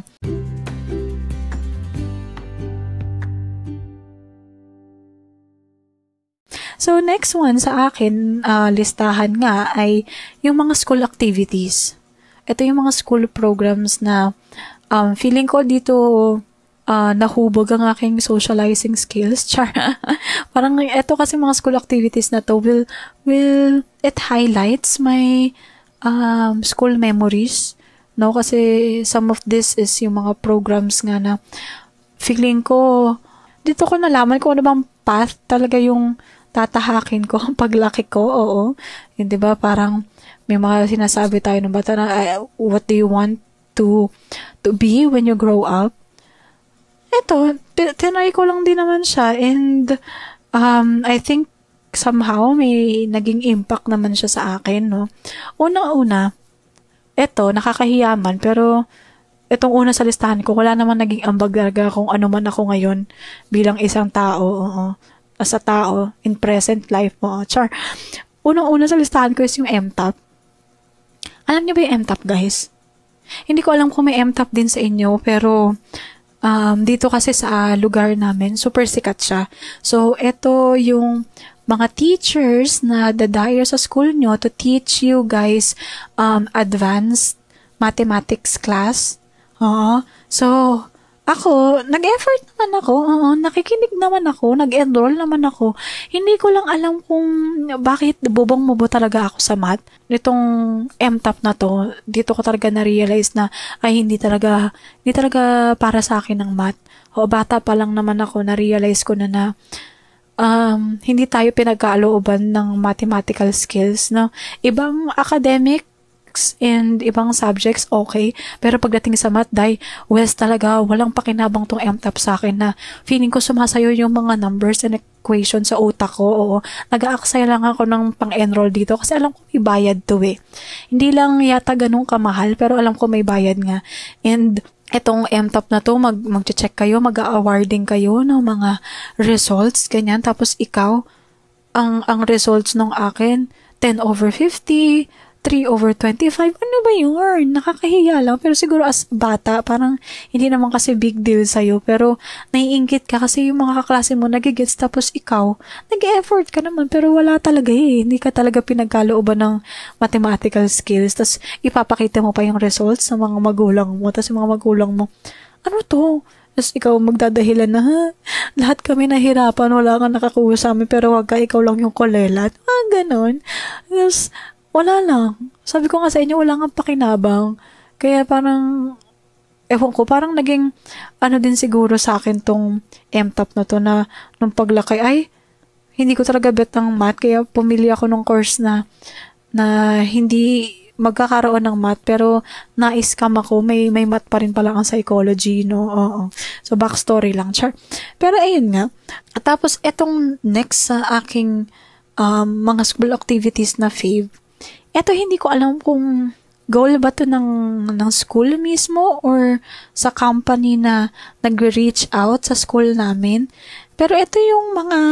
So, next one sa akin, listahan nga, ay yung mga school activities. Ito yung mga school programs na feeling ko dito nahubog ang aking socializing skills. Char. Parang ito kasi mga school activities na to will it highlights my school memories. No, kasi some of this is yung mga programs nga na feeling ko dito ko nalaman kung ano bang path talaga yung tatahakin ko paglaki ko. Oo. Yun, 'di ba? Parang may mga sinasabi tayo ng bata na what do you want to be when you grow up? Ito, tinry ko lang din naman siya and I think somehow may naging impact naman siya sa akin, no? Una-una, ito, nakakahiyaman, pero itong una sa listahan ko, wala naman naging ambag kung ano man ako ngayon bilang isang tao, as a tao, in present life mo, char. Unang-una sa listahan ko is yung MTAP. Alam niyo ba yung MTAP, guys? Hindi ko alam kung may MTAP din sa inyo, pero dito kasi sa lugar namin, super sikat siya. So, ito yung mga teachers na dadayo sa school nyo to teach you guys advanced mathematics class. So, ako, nag-effort naman ako. Nakikinig naman ako. Nag-enroll naman ako. Hindi ko lang alam kung bakit bubong-mubo talaga ako sa math. Nitong MTAP na to, dito ko talaga na-realize na ay hindi talaga para sa akin ng math. Bata pa lang naman ako, na-realize ko na hindi tayo pinagkalooban ng mathematical skills. No? Ibang academic and ibang subjects, okay. Pero pagdating sa math, talaga, walang pakinabang tong MTAP sa akin na feeling ko sumasayo yung mga numbers and equation sa utak ko. Oo. Nag-aaksaya lang ako ng pang-enroll dito kasi alam ko may bayad to Hindi lang yata ganun kamahal, pero alam ko may bayad nga. And etong MTAP na to, mag-check kayo, mag-awarding kayo ng mga results, ganyan. Tapos ikaw, ang results nung akin, 10/50, 3/25, ano ba yun? Nakakahiya lang. Pero siguro as bata, parang hindi naman kasi big deal sa'yo. Pero naiingit ka kasi yung mga kaklase mo nagigets, tapos ikaw, nag-effort ka naman, pero wala talaga Hindi ka talaga pinagkalooban ng mathematical skills. Tapos ipapakita mo pa yung results sa mga magulang mo. Tapos yung mga magulang mo, ano to? Tapos ikaw magdadahilan na, lahat kami nahirapan, wala kang nakakuha sa amin, pero wag ka, ikaw lang yung kulelat. Ganon. Tapos, wala lang. Sabi ko nga sa inyo, wala nga pakinabang. Kaya parang, ewan ko, parang naging, din siguro sa akin tong MTAP na to na, nung paglaki, ay, hindi ko talaga bet ng math. Kaya pumili ako ng course na hindi magkakaroon ng math, pero na-scam ako. May math pa rin pala ang psychology, no? Oo. So, backstory lang, char. Pero ayun nga. At tapos, etong next sa aking mga school activities na fave, eto hindi ko alam kung goal ba to ng school mismo or sa company na nag-reach out sa school namin? Pero ito yung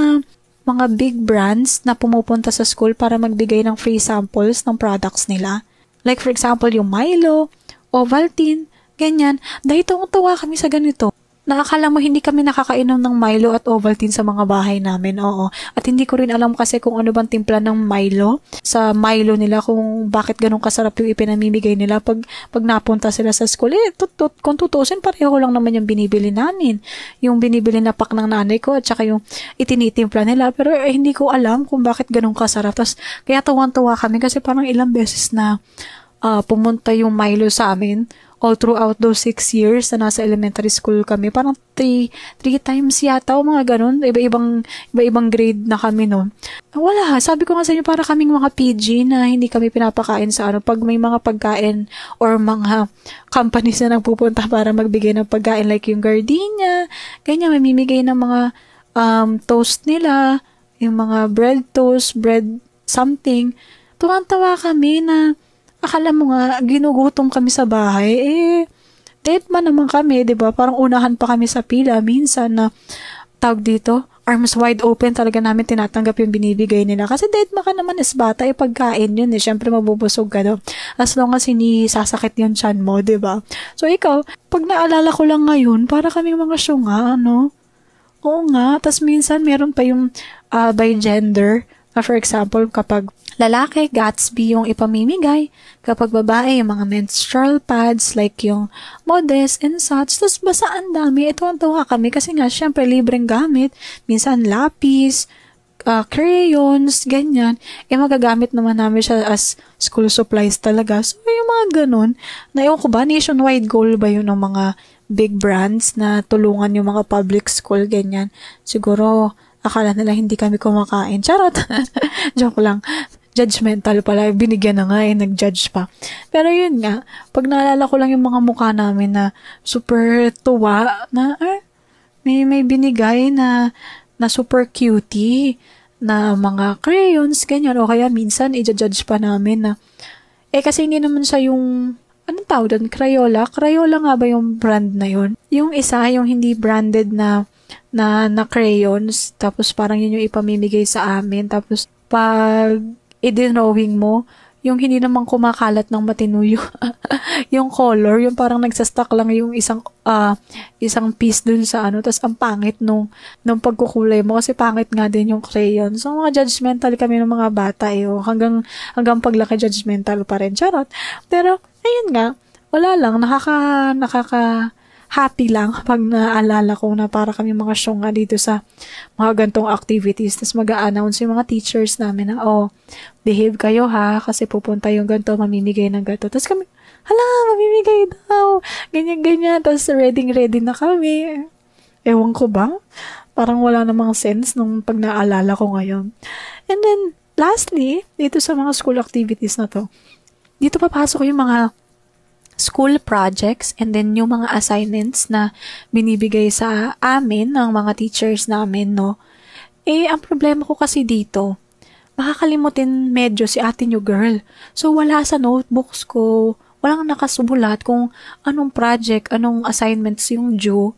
mga big brands na pumupunta sa school para magbigay ng free samples ng products nila. Like for example, yung Milo, Ovaltine, ganyan. Dahil tuwa kami sa ganito. Nakakala mo hindi kami nakakainom ng Milo at Ovaltine sa mga bahay namin, oo. At hindi ko rin alam kasi kung ano bang timpla ng Milo sa Milo nila, kung bakit ganun kasarap yung ipinamimigay nila pag napunta sila sa school. Kung tutusin, pareho lang naman yung binibili namin. Yung binibili na pack ng nanay ko at saka yung itinitimpla nila. Pero hindi ko alam kung bakit ganun kasarap. Tas, kaya tuwan-tuwa kami kasi parang ilang beses na pumunta yung Milo sa amin all throughout those 6 years na nasa elementary school kami. Parang 3 times yata o mga ganun. Iba-ibang grade na kami noon. Wala. Sabi ko nga sa inyo, para kaming mga PG na hindi kami pinapakain sa pag may mga pagkain or mga companies na nagpupunta para magbigay ng pagkain like yung Gardenia, ganyan, mamimigay ng mga toast nila, yung mga bread toast, bread something. Tuwang-tawa kami na akala mo nga, ginugutom kami sa bahay, dead man naman kami, 'di ba? Parang unahan pa kami sa pila, minsan na, tawag dito, arms wide open talaga namin tinatanggap yung binibigay nila. Kasi dead man ka naman as bata, pagkain yun Siyempre mabubusog ka daw. As long as hindi sasakit yung tiyan mo, 'di ba? So ikaw, pag naalala ko lang ngayon, para kami mga syunga, Oo nga, tas minsan meron pa yung by gender. For example, kapag lalaki, Gatsby yung ipamimigay. Kapag babae, yung mga menstrual pads, like yung Modest and such. Tapos basta ang dami. Ito ang tawa kami kasi nga, syempre, libreng gamit. Minsan, lapis, crayons, ganyan. Magagamit naman namin siya as school supplies talaga. So, yung mga ganun. Ewan ko ba, nationwide goal ba yun ng mga big brands na tulungan yung mga public school, ganyan. Siguro, akala nila hindi kami kumakain. Charot! Joke lang. Judgmental pala. Binigyan na nga nag-judge pa. Pero yun nga, pag naalala ko lang yung mga mukha namin na super tuwa na, may binigay na super cutie na mga crayons, ganyan. O kaya minsan, i-judge pa namin na, kasi hindi naman siya yung, anong tawag doon? Crayola? Crayola nga ba yung brand na yun? Yung isa, yung hindi branded na crayons, tapos parang yun yung ipamimigay sa amin, tapos pag i-drawing mo, yung hindi naman kumakalat ng matino yung color, yung parang nagsastock lang yung isang piece dun sa tapos ang pangit nung pagkukulay mo, kasi pangit nga din yung crayon. So, mga judgmental kami ng mga bata hanggang paglaki judgmental pa rin, charot. Pero, ayun nga, wala lang, nakaka happy lang pag naalala ko na para kami mga syunga dito sa mga gantong activities. Tapos mag-a-announce yung mga teachers namin na, behave kayo ha, kasi pupunta yung ganto, mamimigay ng ganto. Tapos kami, mamimigay daw. Ganyan-ganyan. Tapos ready na kami. Ewan ko ba? Parang wala namang sense nung pag naalala ko ngayon. And then, lastly, dito sa mga school activities na to, dito papasok yung mga school projects and then yung mga assignments na binibigay sa amin ng mga teachers namin, ang problema ko kasi dito, makakalimutin medyo si ate nyo girl. So, wala sa notebooks ko, walang nakasulat kung anong project, anong assignments yung due.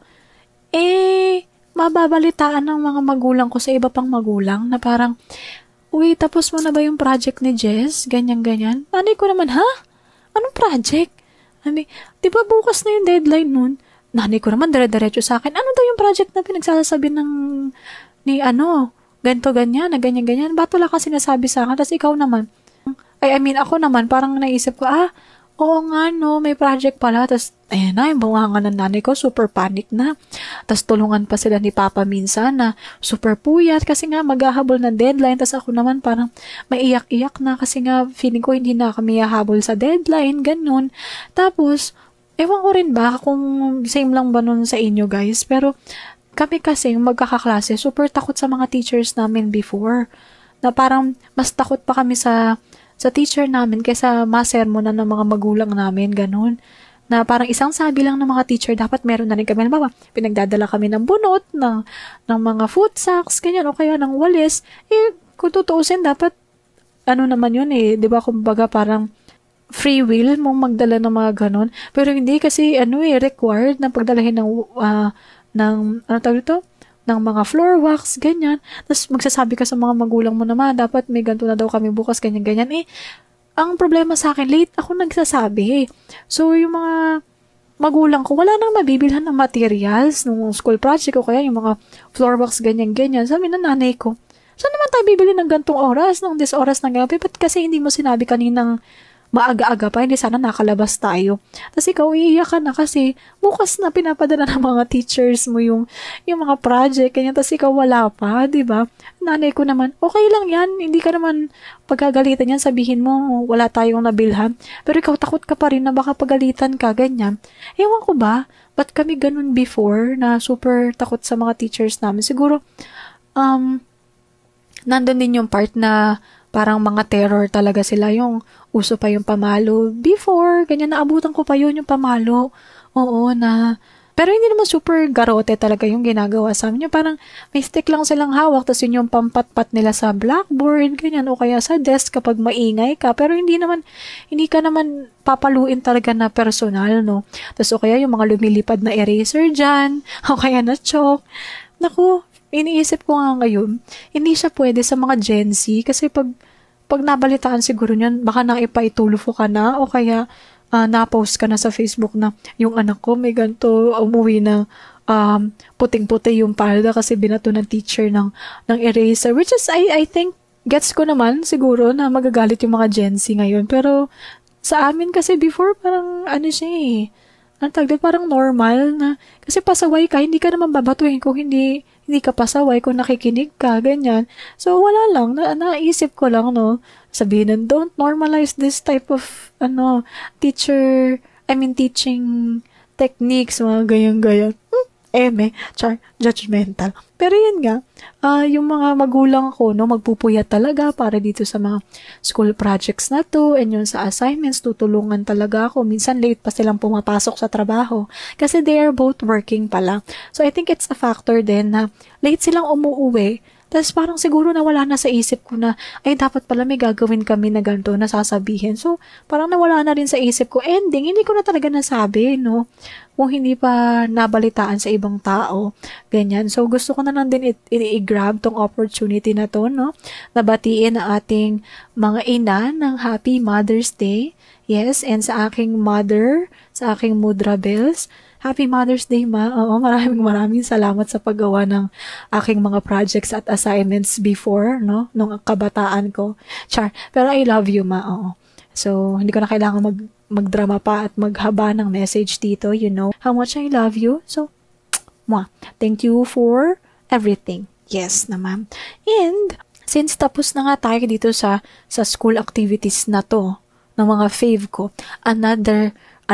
Mababalitaan ng mga magulang ko sa iba pang magulang na parang, uy, tapos mo na ba yung project ni Jess? Ganyan-ganyan. Nanay ko naman, ha? Anong project? Di ba bukas na yung deadline nun? Nanay ko naman, dire-diretso sa akin, ano daw yung project na pinagsasabi ni ganto ganyan, na ganyan-ganyan. Ba't wala ka sinasabi sa akin? Tapos ikaw naman, ako naman, parang naisip ko, oo nga may project pala. Tapos, ayan na, yung bunganga ng nanay ko, super panic na. Tapos tulungan pa sila ni Papa minsan na super puyat kasi nga maghahabol ng deadline. Tapos ako naman parang maiyak-iyak na kasi nga feeling ko hindi na kami hahabol sa deadline, ganun. Tapos, ewan ko rin ba kung same lang ba nun sa inyo guys, pero kami kasi magkakaklase, super takot sa mga teachers namin before. Na parang mas takot pa kami sa teacher namin kaysa masermonan ng mga magulang namin, ganun. Na parang isang sabi lang ng mga teacher, dapat meron na rin kami. Halimbawa, pinagdadala kami ng bunot, ng mga food sacks, ganyan, o kaya ng walis. Kung tutuusin, dapat, naman yun di ba, kumbaga parang, free will mong magdala ng mga ganon. Pero hindi kasi required na pagdalahin ano tawag ito? Ng mga floor wax, ganyan. Tapos magsasabi ka sa mga magulang mo naman, dapat may ganito na daw kami bukas, ganyan-ganyan. Ang problema sa akin, late ako nagsasabi. So, yung mga magulang ko, wala nang mabibilhan ng materials nung school project ko, kaya yung mga floor wax, ganyan-ganyan. Sabi ng nanay ko, saan naman tayo bibili ng gantong oras, ng this oras ng gabi? Ba't kasi hindi mo sinabi kaninang maaga-aga pa, hindi sana nakalabas tayo. Tapos ikaw, iiyak ka na kasi bukas na pinapadala ng mga teachers mo yung mga project, kanya, tapos ikaw wala pa, di ba? Nanay ko naman, okay lang yan, hindi ka naman pagkagalitan yan, sabihin mo, wala tayong nabilhan. Pero ikaw, takot ka pa rin na baka pagalitan ka, ganyan. Ewan ko ba, ba't kami ganun before, na super takot sa mga teachers namin? Siguro, nandun din yung part na parang mga terror talaga sila, yung uso pa yung pamalo. Before, ganyan, naabutan ko pa yun, yung pamalo. Oo, pero hindi naman super garote talaga yung ginagawa sa amin. Yung parang may stick lang silang hawak, tapos yun yung pampatpat nila sa blackboard, ganyan, o kaya sa desk kapag maingay ka. Pero hindi ka naman papaluin talaga na personal, no? Tapos o kaya yung mga lumilipad na eraser dyan, o kaya na chalk. Naku, iniisip ko nga ngayon, hindi siya pwede sa mga Gen Z kasi pag nabalitaan siguro niyan, baka naipaitulfo ka na o kaya na-post ka na sa Facebook na yung anak ko may ganito, umuwi na puting-puti yung palda kasi binato ng teacher ng eraser, which is I think gets ko naman siguro na magagalit yung mga Gen Z ngayon, pero sa amin kasi before parang siya parang normal na kasi pasaway ka, hindi ka naman babatuhin kung hindi ka pasaway, kung nakikinig ka, ganyan. So, wala lang, naisip ko lang, no, sabihin nun, don't normalize this type of, teaching techniques, mga ganyan-ganyan. Judgmental. Pero yun nga, yung mga magulang ko, no, magpupuyat talaga para dito sa mga school projects na to, and yung sa assignments, tutulungan talaga ako. Minsan late pa silang pumapasok sa trabaho kasi they are both working pala. So, I think it's a factor din na late silang umuuwi. Tapos parang siguro nawala na sa isip ko na, ay dapat pala may gagawin kami na ganito na sasabihin. So, parang nawala na rin sa isip ko. Ending, hindi ko na talaga nasabi, no? Kung hindi pa nabalitaan sa ibang tao. Ganyan. So, gusto ko na lang din i-grab tong opportunity na to, no? Nabatiin ang ating mga ina ng Happy Mother's Day. Yes, and sa aking mother, sa aking Mudra Bells, Happy Mother's Day, Ma. Oo, maraming salamat sa paggawa ng aking mga projects at assignments before, no? Nung kabataan ko. Char. Pero I love you, Ma. Oo. So, hindi ko na kailangan magdrama pa at maghaba ng message dito, you know how much I love you. So, thank you for everything. Yes naman. And, since tapos na nga tayo dito sa school activities na to, ng mga fave ko, another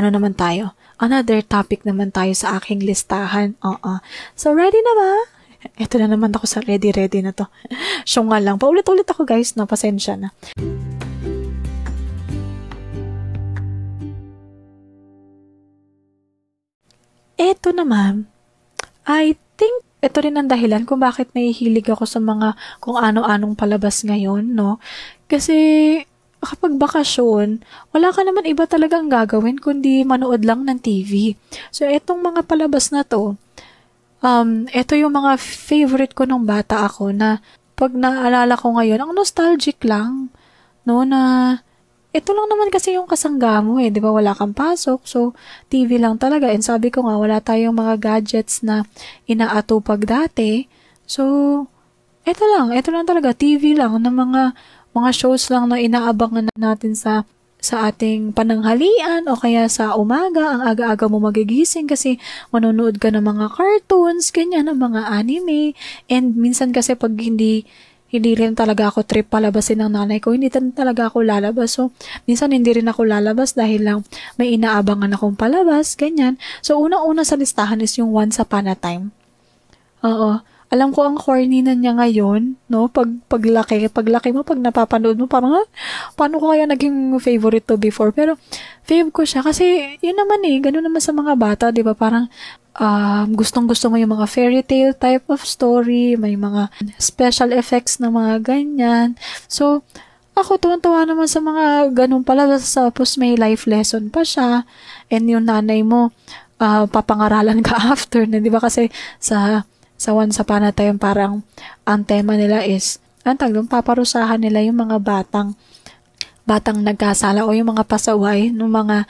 topic naman tayo sa aking listahan. So, ready na ba? Ito na naman ako sa ready na to. Syunga lang. Paulit-ulit ako, guys, no? Pasensya na. Ito naman, I think ito rin ang dahilan kung bakit nahihilig ako sa mga kung ano-anong palabas ngayon, no? Kasi kapag bakasyon, wala ka naman iba talagang gagawin kundi manood lang ng TV. So, etong mga palabas na to, ito yung mga favorite ko nung bata ako na pag naalala ko ngayon, ang nostalgic lang, no, na ito lang naman kasi yung kasangga mo di ba, wala kang pasok, so TV lang talaga, and sabi ko nga, wala tayong mga gadgets na inaatupag dati, so ito lang talaga, TV lang, na mga shows lang na inaabangan natin sa ating pananghalian o kaya sa umaga, ang aga-aga mo magigising kasi manonood ka ng mga cartoons, ganyan, ng mga anime, and minsan kasi pag hindi rin talaga ako trip palabasin ng nanay ko, hindi talaga ako lalabas. So, minsan hindi rin ako lalabas dahil lang may inaabangan akong palabas, ganyan. So, unang-una sa listahan is yung Once Upon a Time. Oo. Alam ko ang corny na niya ngayon, no? Paglaki mo, pag napapanood mo, parang, paano ko kaya naging favorite to before? Pero, fave ko siya kasi, yun naman ganun naman sa mga bata, di ba? Parang, gustong-gusto mo yung mga fairy tale type of story, may mga special effects na mga ganyan. So, ako tuwan-tuwa naman sa mga ganun pala, tapos may life lesson pa siya, and yung nanay mo, papangaralan ka after na, di ba? Kasi sa Once Upon a Time, parang ang tema nila is, paparusahan nila yung mga batang nagkasala o yung mga pasaway ng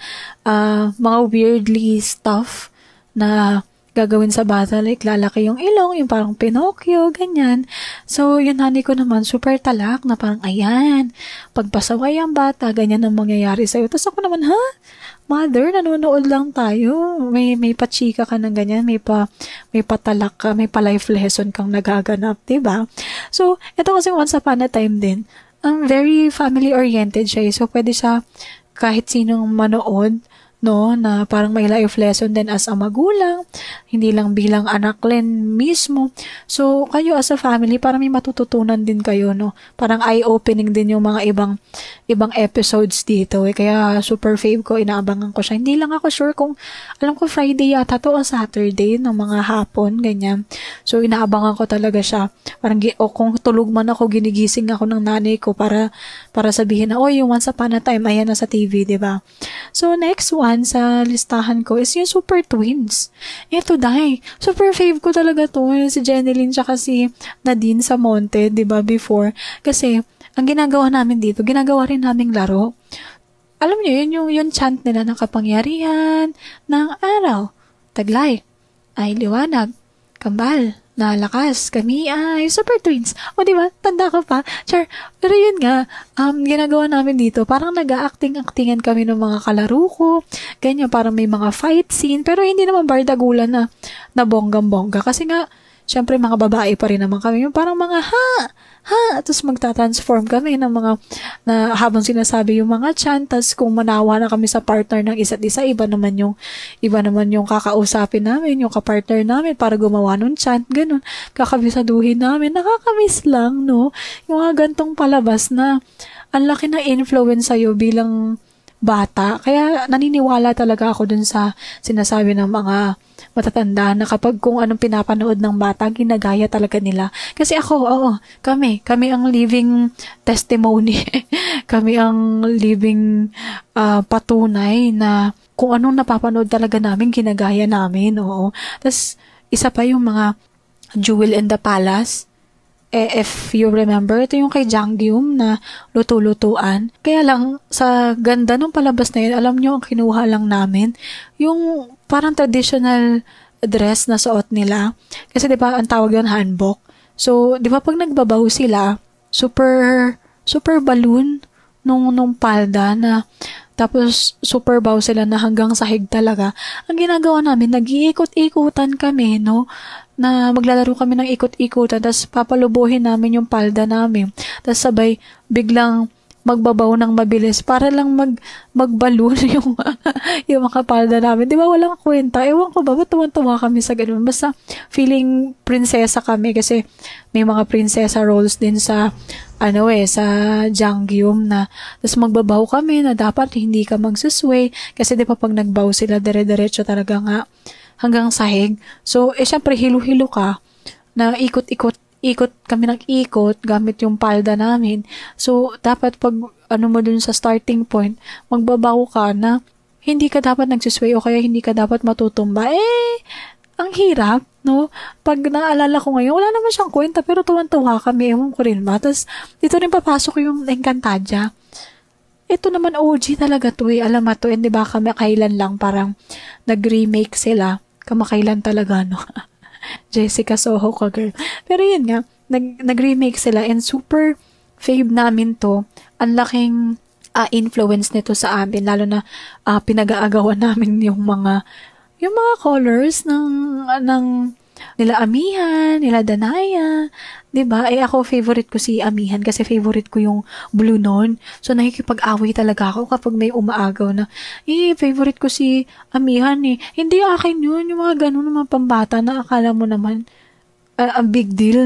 mga weirdly stuff na gagawin sa bata, like lalaki yung ilong, yung parang Pinocchio, ganyan. So, yung nanay ko naman, super talak na parang, ayan, pagpasaway ang bata, ganyan ang mangyayari sa'yo. Tapos ako naman, ha? Mother, nanonood lang tayo. May pachika ka ng ganyan, may patalak ka, may pa-life lesson kang nagaganap, diba? So, ito kasi Once Upon a Time din, very family-oriented siya. So, pwede siya kahit sinong manood, no, na parang may life lesson din as a magulang, hindi lang bilang anak din mismo. So, kayo as a family, parang may matututunan din kayo, no? Parang eye-opening din yung mga ibang episodes dito, Kaya, super fave ko, inaabangan ko siya. Hindi lang ako sure kung, alam ko Friday yata to o Saturday, ng mga hapon, ganyan. So, inaabangan ko talaga siya. Parang, o kung tulog man ako, ginigising ako ng nanay ko para sabihin na, yung Once Upon a Time, ayan na sa TV, diba? So, next one, sa listahan ko is yung Super Twins. Ito, dahil, super fave ko talaga to. Si Jeneline tsaka si Nadine sa Monte, diba, before. Kasi, ang ginagawa namin dito, ginagawa rin naming laro. Alam niyo, yung chant nila ng kapangyarihan, ng araw, taglay, ay liwanag, kambal, na lakas, kami ay Super Twins. O, diba? Tanda ko pa. Char, pero yun nga, ginagawa namin dito, parang nag-a-acting-actingan kami ng mga kalaro ko. Ganyan, parang may mga fight scene. Pero hindi naman bardagulan na bonggang-bongga. Kasi nga, syempre, mga babae pa rin naman kami. Yung parang mga tapos magta-transform kami ng mga, na habang sinasabi yung mga chant, tapos kung manawa na kami sa partner ng isa't isa, iba naman yung kakausapin namin, yung kapartner namin para gumawa ng chant, ganun. Kakabisaduhin namin, nakakamiss lang, no? Yung mga gantong palabas na ang laki ng influence sa'yo bilang bata. Kaya naniniwala talaga ako dun sa sinasabi ng mga matatanda na kapag kung anong pinapanood ng bata, ginagaya talaga nila. Kasi ako, kami ang living testimony. Kami ang living patunay na kung anong napapanood talaga namin, ginagaya namin, oo. Tapos, isa pa yung mga Jewel in the Palace. If you remember, ito yung kay Janggyum na luto-lutuan. Kaya lang, sa ganda ng palabas na yun, alam nyo, ang kinuha lang namin, yung parang traditional dress na suot nila. Kasi diba, ang tawag yun hanbok. So, diba pag nagbabaw sila, super balloon nung palda na tapos super bow sila na hanggang sahig talaga. Ang ginagawa namin, nag-iikot-ikutan kami, no? Na maglalaro kami ng ikot-ikutan, tapos papalubuhin namin yung palda namin. Tapos sabay, biglang magbabaw ng mabilis para lang magbalon yung mga palda namin. Di ba walang kwenta? Ewan ko ba, ba't tuwan-tuwa kami sa ganun? Basta feeling prinsesa kami kasi may mga prinsesa roles din sa sa Janggyum na tapos magbabaw kami na dapat hindi ka magsusway kasi di ba pag nagbaw sila dire-diretso talaga nga hanggang sahig. So, syempre hilo-hilo ka na ikot kami ng ikot gamit yung palda namin. So, dapat pag mo dun sa starting point, magbabaw ka na hindi ka dapat nagsusway o kaya hindi ka dapat matutumba. Ang hirap, no? Pag naalala ko ngayon, wala naman siyang kwenta pero tuwan-tuwa kami. Ewan ko rin ba? Tapos, dito rin papasok yung Encantadia. Ito naman OG talaga to Alam mo to, di ba kami kailan lang parang nag-remake sila. Kamakailan talaga, no? Jessica Soho ka, girl. Pero yun nga, nag-remake sila and super fave namin to. Ang laking influence nito sa amin, lalo na pinag-aagawan namin yung mga colors ng nila Amihan, nila Danaya, 'di ba? Ako favorite ko si Amihan kasi favorite ko yung blue noon. So nakikipag-away talaga ako kapag may umaagaw na, favorite ko si Amihan eh. Hindi akin yun, yung mga ganun mga pambata na akala mo naman a big deal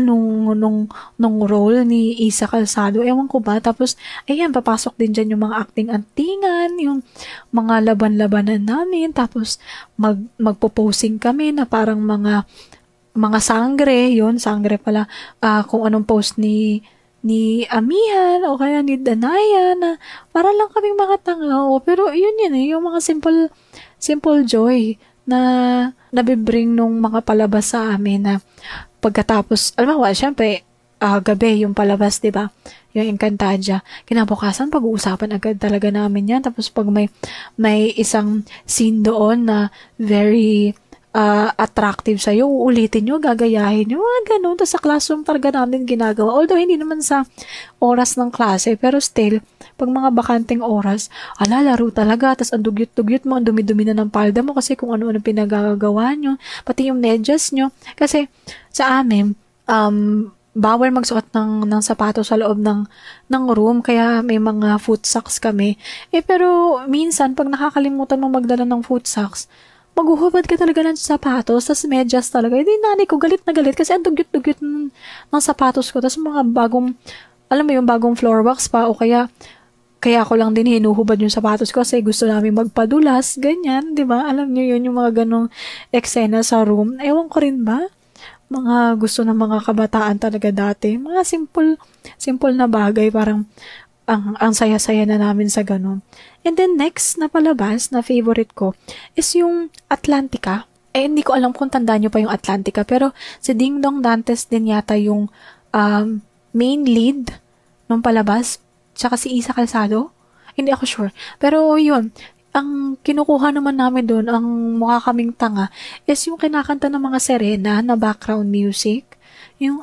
nung role ni Isa Calzado. Ewan ko ba? Tapos, ayan, papasok din dyan yung mga acting-actingan, yung mga laban-labanan namin. Tapos, magpo-posing kami na parang mga sangre, yun, sangre pala, kung anong post ni ni Amihan o kaya ni Danaya na para lang kaming mga tanga. Pero yun yung mga simple joy na nabibring nung mga palabas sa amin na pagkatapos, alam mo, syempre, gabi yung palabas, di ba? Yung Encantadia. Kinabukasan, pag-uusapan agad talaga namin yan. Tapos pag may isang scene doon na very attractive sa'yo, uulitin nyo, gagayahin nyo, ganun. Tapos sa classroom talaga namin ginagawa. Although, hindi naman sa oras ng klase, pero still, pag mga bakanting oras, laro talaga. Tapos ang dugyot-dugyot mo, ang dumi-dumi na ng palda mo kasi kung ano-ano pinagagawa nyo. Pati yung medyas nyo. Kasi sa amin, bawal magsuot ng sapatos sa loob ng room, kaya may mga foot socks kami. Pero minsan, pag nakakalimutan mo magdala ng foot socks, maghuhubad ka talaga ng sapatos, tas medyas talaga. Hindi, nanay ko galit na galit kasi ang dugyot-dugyot ng sapatos ko. Tas mga bagong floor wax pa o kaya ako lang din hinuhubad yung sapatos ko kasi gusto namin magpadulas, ganyan, di ba? Alam niyo yun, yung mga ganong eksena sa room. Ewan ko rin ba? Mga gusto ng mga kabataan talaga dati. Mga simple na bagay, parang ang saya-saya na namin sa ganun. And then next na palabas na favorite ko is yung Atlantica. Hindi ko alam kung tandaan nyo pa yung Atlantica, pero si Ding Dong Dantes din yata yung main lead ng palabas, tsaka si Isa Calzado. Hindi ako sure. Pero yun, ang kinukuha naman namin doon, ang mukha kaming tanga, is yung kinakanta ng mga Serena na background music. Yung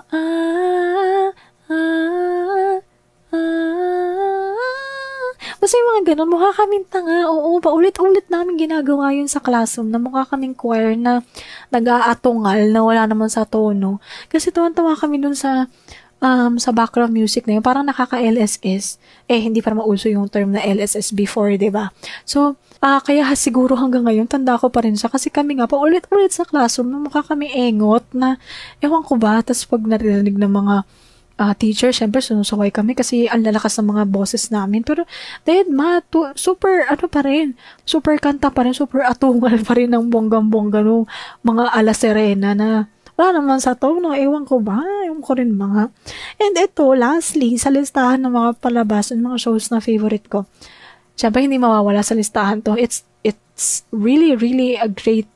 Kasi yung mga ganun, mukha kaming tanga. Oo, paulit-ulit namin ginagawa yun sa classroom na mukha kaming choir na nag-aatungal na wala naman sa tono. Kasi tuwan-tuwa kami dun sa background music na yun. Parang nakaka-LSS. Hindi pa mauso yung term na LSS before, diba? So, kaya siguro hanggang ngayon, tanda ko pa rin siya. Kasi kami nga, paulit-ulit sa classroom na mukha kami engot na, ewan ko ba, tas pag narinig ng mga teacher, syempre sunusaway kami kasi ang lalakas ng mga boses namin. Pero dahil super pa rin, super kanta pa rin, super atungal pa rin ng bonggang-bongga no, mga ala Serena na wala naman sa tono, ewan ko rin mga. And ito, lastly, sa listahan ng mga palabas ng mga shows na favorite ko, syempre hindi mawawala sa listahan to. It's really, really a great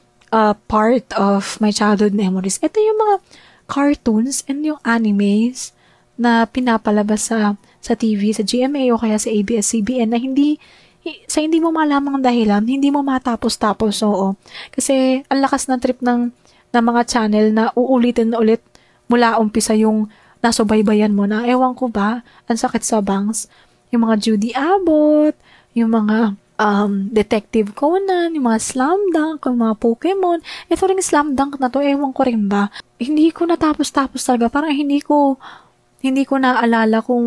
part of my childhood memories. Ito yung mga cartoons and yung animes na pinapalabas sa TV, sa GMA o kaya sa ABS-CBN na hindi mo malamang dahilan, hindi mo matapos-tapos, oo. Kasi ang lakas ng trip ng mga channel na uulitin na ulit mula umpisa yung nasubaybayan mo na, ewan ko ba, ang sakit sa bangs. Yung mga Judy Abbott, yung mga Detective Conan, yung mga Slam Dunk, yung mga Pokemon. Ito ring Slam Dunk na to, ewan ko rin ba. Hindi ko natapos-tapos talaga. Parang hindi ko naalala kung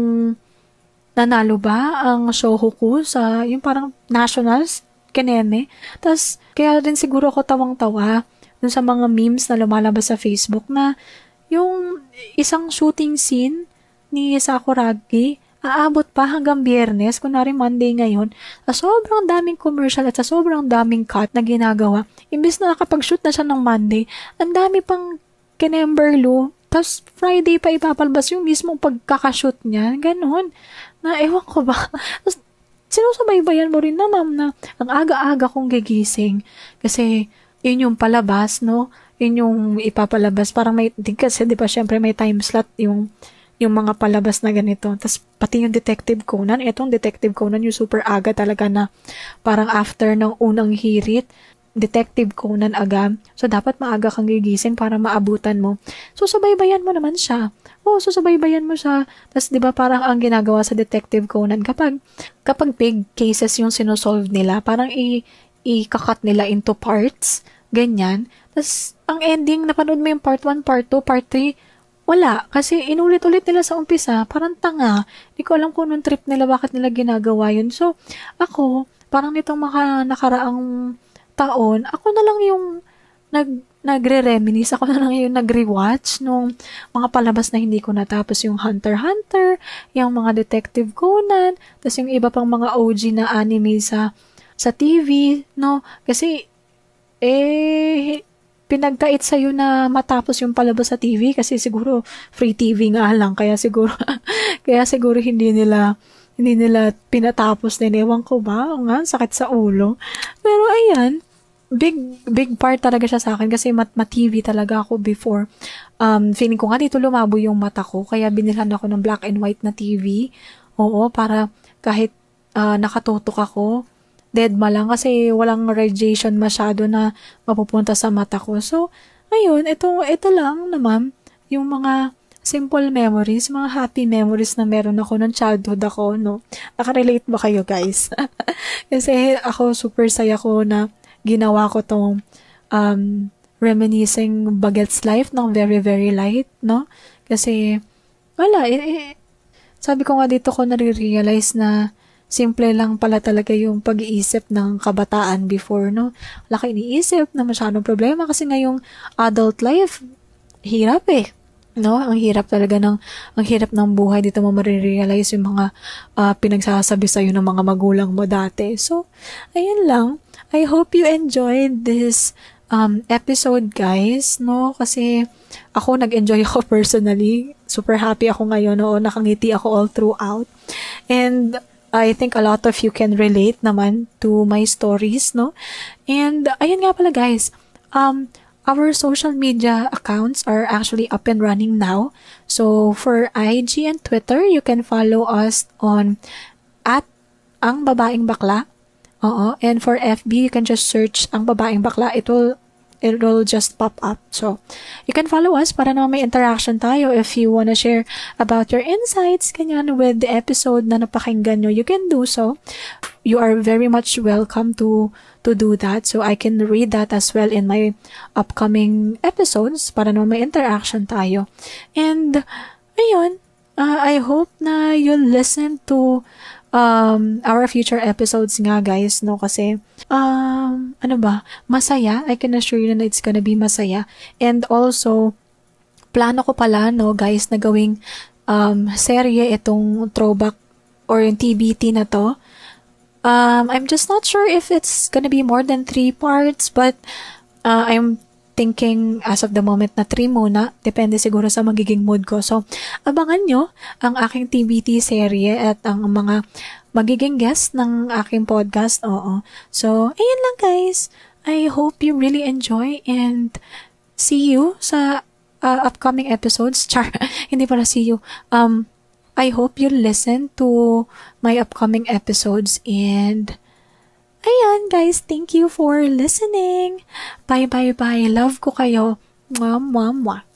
nanalo ba ang Shohoku sa yung parang nationals, kineme. Tapos, kaya din siguro ako tawang-tawa dun sa mga memes na lumalabas sa Facebook na yung isang shooting scene ni Sakuragi, aabot pa hanggang Biyernes, kunwari Monday ngayon, sa sobrang daming commercial at sa sobrang daming cut na ginagawa. Imbes na nakapag-shoot na siya ng Monday, ang dami pang kinemberlo, tapos Friday pa ipapalabas yung mismong pagkakashoot niya, ganun. Na ewan ko ba, tapos sinusubaybayan mo rin na ma'am na ang aga-aga kong gigising kasi yun yung palabas, no? Yun yung ipapalabas, parang may, kasi di ba syempre may time slot yung mga palabas na ganito. Tapos, pati yung Detective Conan, etong Detective Conan, yung super aga talaga na parang after ng unang hirit, Detective Conan aga. So, dapat maaga kang gigising para maabutan mo. So, subaybayan mo naman siya. Susubaybayan mo siya. Tapos, di ba parang ang ginagawa sa Detective Conan, kapag big cases yung sinosolve nila, parang i-kakat nila into parts, ganyan. Tapos, ang ending, napanood mo yung part 1, part 2, part 3, wala. Kasi inulit-ulit nila sa umpisa, parang tanga. Hindi ko alam kung anong trip nila, bakit nila ginagawa yun. So, ako, parang nitong nakaraang taon, ako na lang yung nagre-reminisce, ako na lang yung nag-rewatch nung mga palabas na hindi ko natapos, yung Hunter x Hunter, yung mga Detective Conan, tas yung iba pang mga OG na anime sa TV, no? Kasi, pinagkait sa'yo na matapos yung palabas sa TV kasi siguro free TV nga lang kaya siguro hindi nila pinatapos din. Ewan ko ba? O nga, sakit sa ulo. Pero ayan, big part talaga siya sa akin kasi ma-TV talaga ako before. Feeling ko nga dito lumabo yung mata ko kaya binilhan ako ng black and white na TV. Oo, para kahit nakatutok ako, deadma lang kasi walang radiation masyado na mapupunta sa mata ko. So, ayun, ito lang naman yung mga simple memories, mga happy memories na meron ako nung childhood ako, no? Nakarelate ba kayo, guys? Kasi ako super saya ko na ginawa ko tong reminiscing Bagets life ng very, very light, no? Kasi, wala, sabi ko nga dito ko nare-realize na simple lang pala talaga yung pag-iisip ng kabataan before, no? Wala ka iniisip na masyadong problema kasi ngayong adult life, hirap eh. No? Ang hirap ng buhay. Dito mo marirealize yung mga pinagsasabi sa'yo ng mga magulang mo dati. So, ayun lang. I hope you enjoyed this episode, guys, no? Kasi ako, nag-enjoy ako personally. Super happy ako ngayon, no? Nakangiti ako all throughout. And I think a lot of you can relate naman to my stories, no? And, ayun nga pala guys, our social media accounts are actually up and running now. So, for IG and Twitter, you can follow us on @angbabaingbakla. Oo. And for FB, you can just search Ang Babaeng Bakla. It will just pop up. So, you can follow us para naman may interaction tayo. If you wanna share about your insights, kanyan, with the episode na napakinggan nyo, you can do so. You are very much welcome to do that. So, I can read that as well in my upcoming episodes para naman may interaction tayo. And, ayun, I hope na you'll listen to our future episodes nga, guys, no? Kasi, masaya. I can assure you na it's gonna be masaya. And also, plano ko pala, no, guys, na gawing serye itong throwback or yung TBT na to. I'm just not sure if it's gonna be more than 3 parts, but I'm thinking as of the moment na 3 muna. Depende siguro sa magiging mood ko. So, abangan nyo ang aking TBT serye at ang mga magiging guest ng aking podcast. Oo. So, ayun lang guys. I hope you really enjoy and see you sa upcoming episodes. Char, hindi pala see you. I hope you listen to my upcoming episodes and ayan, guys, thank you for listening. Bye, bye, bye. Love ko kayo. Mwah, mwah, mwah.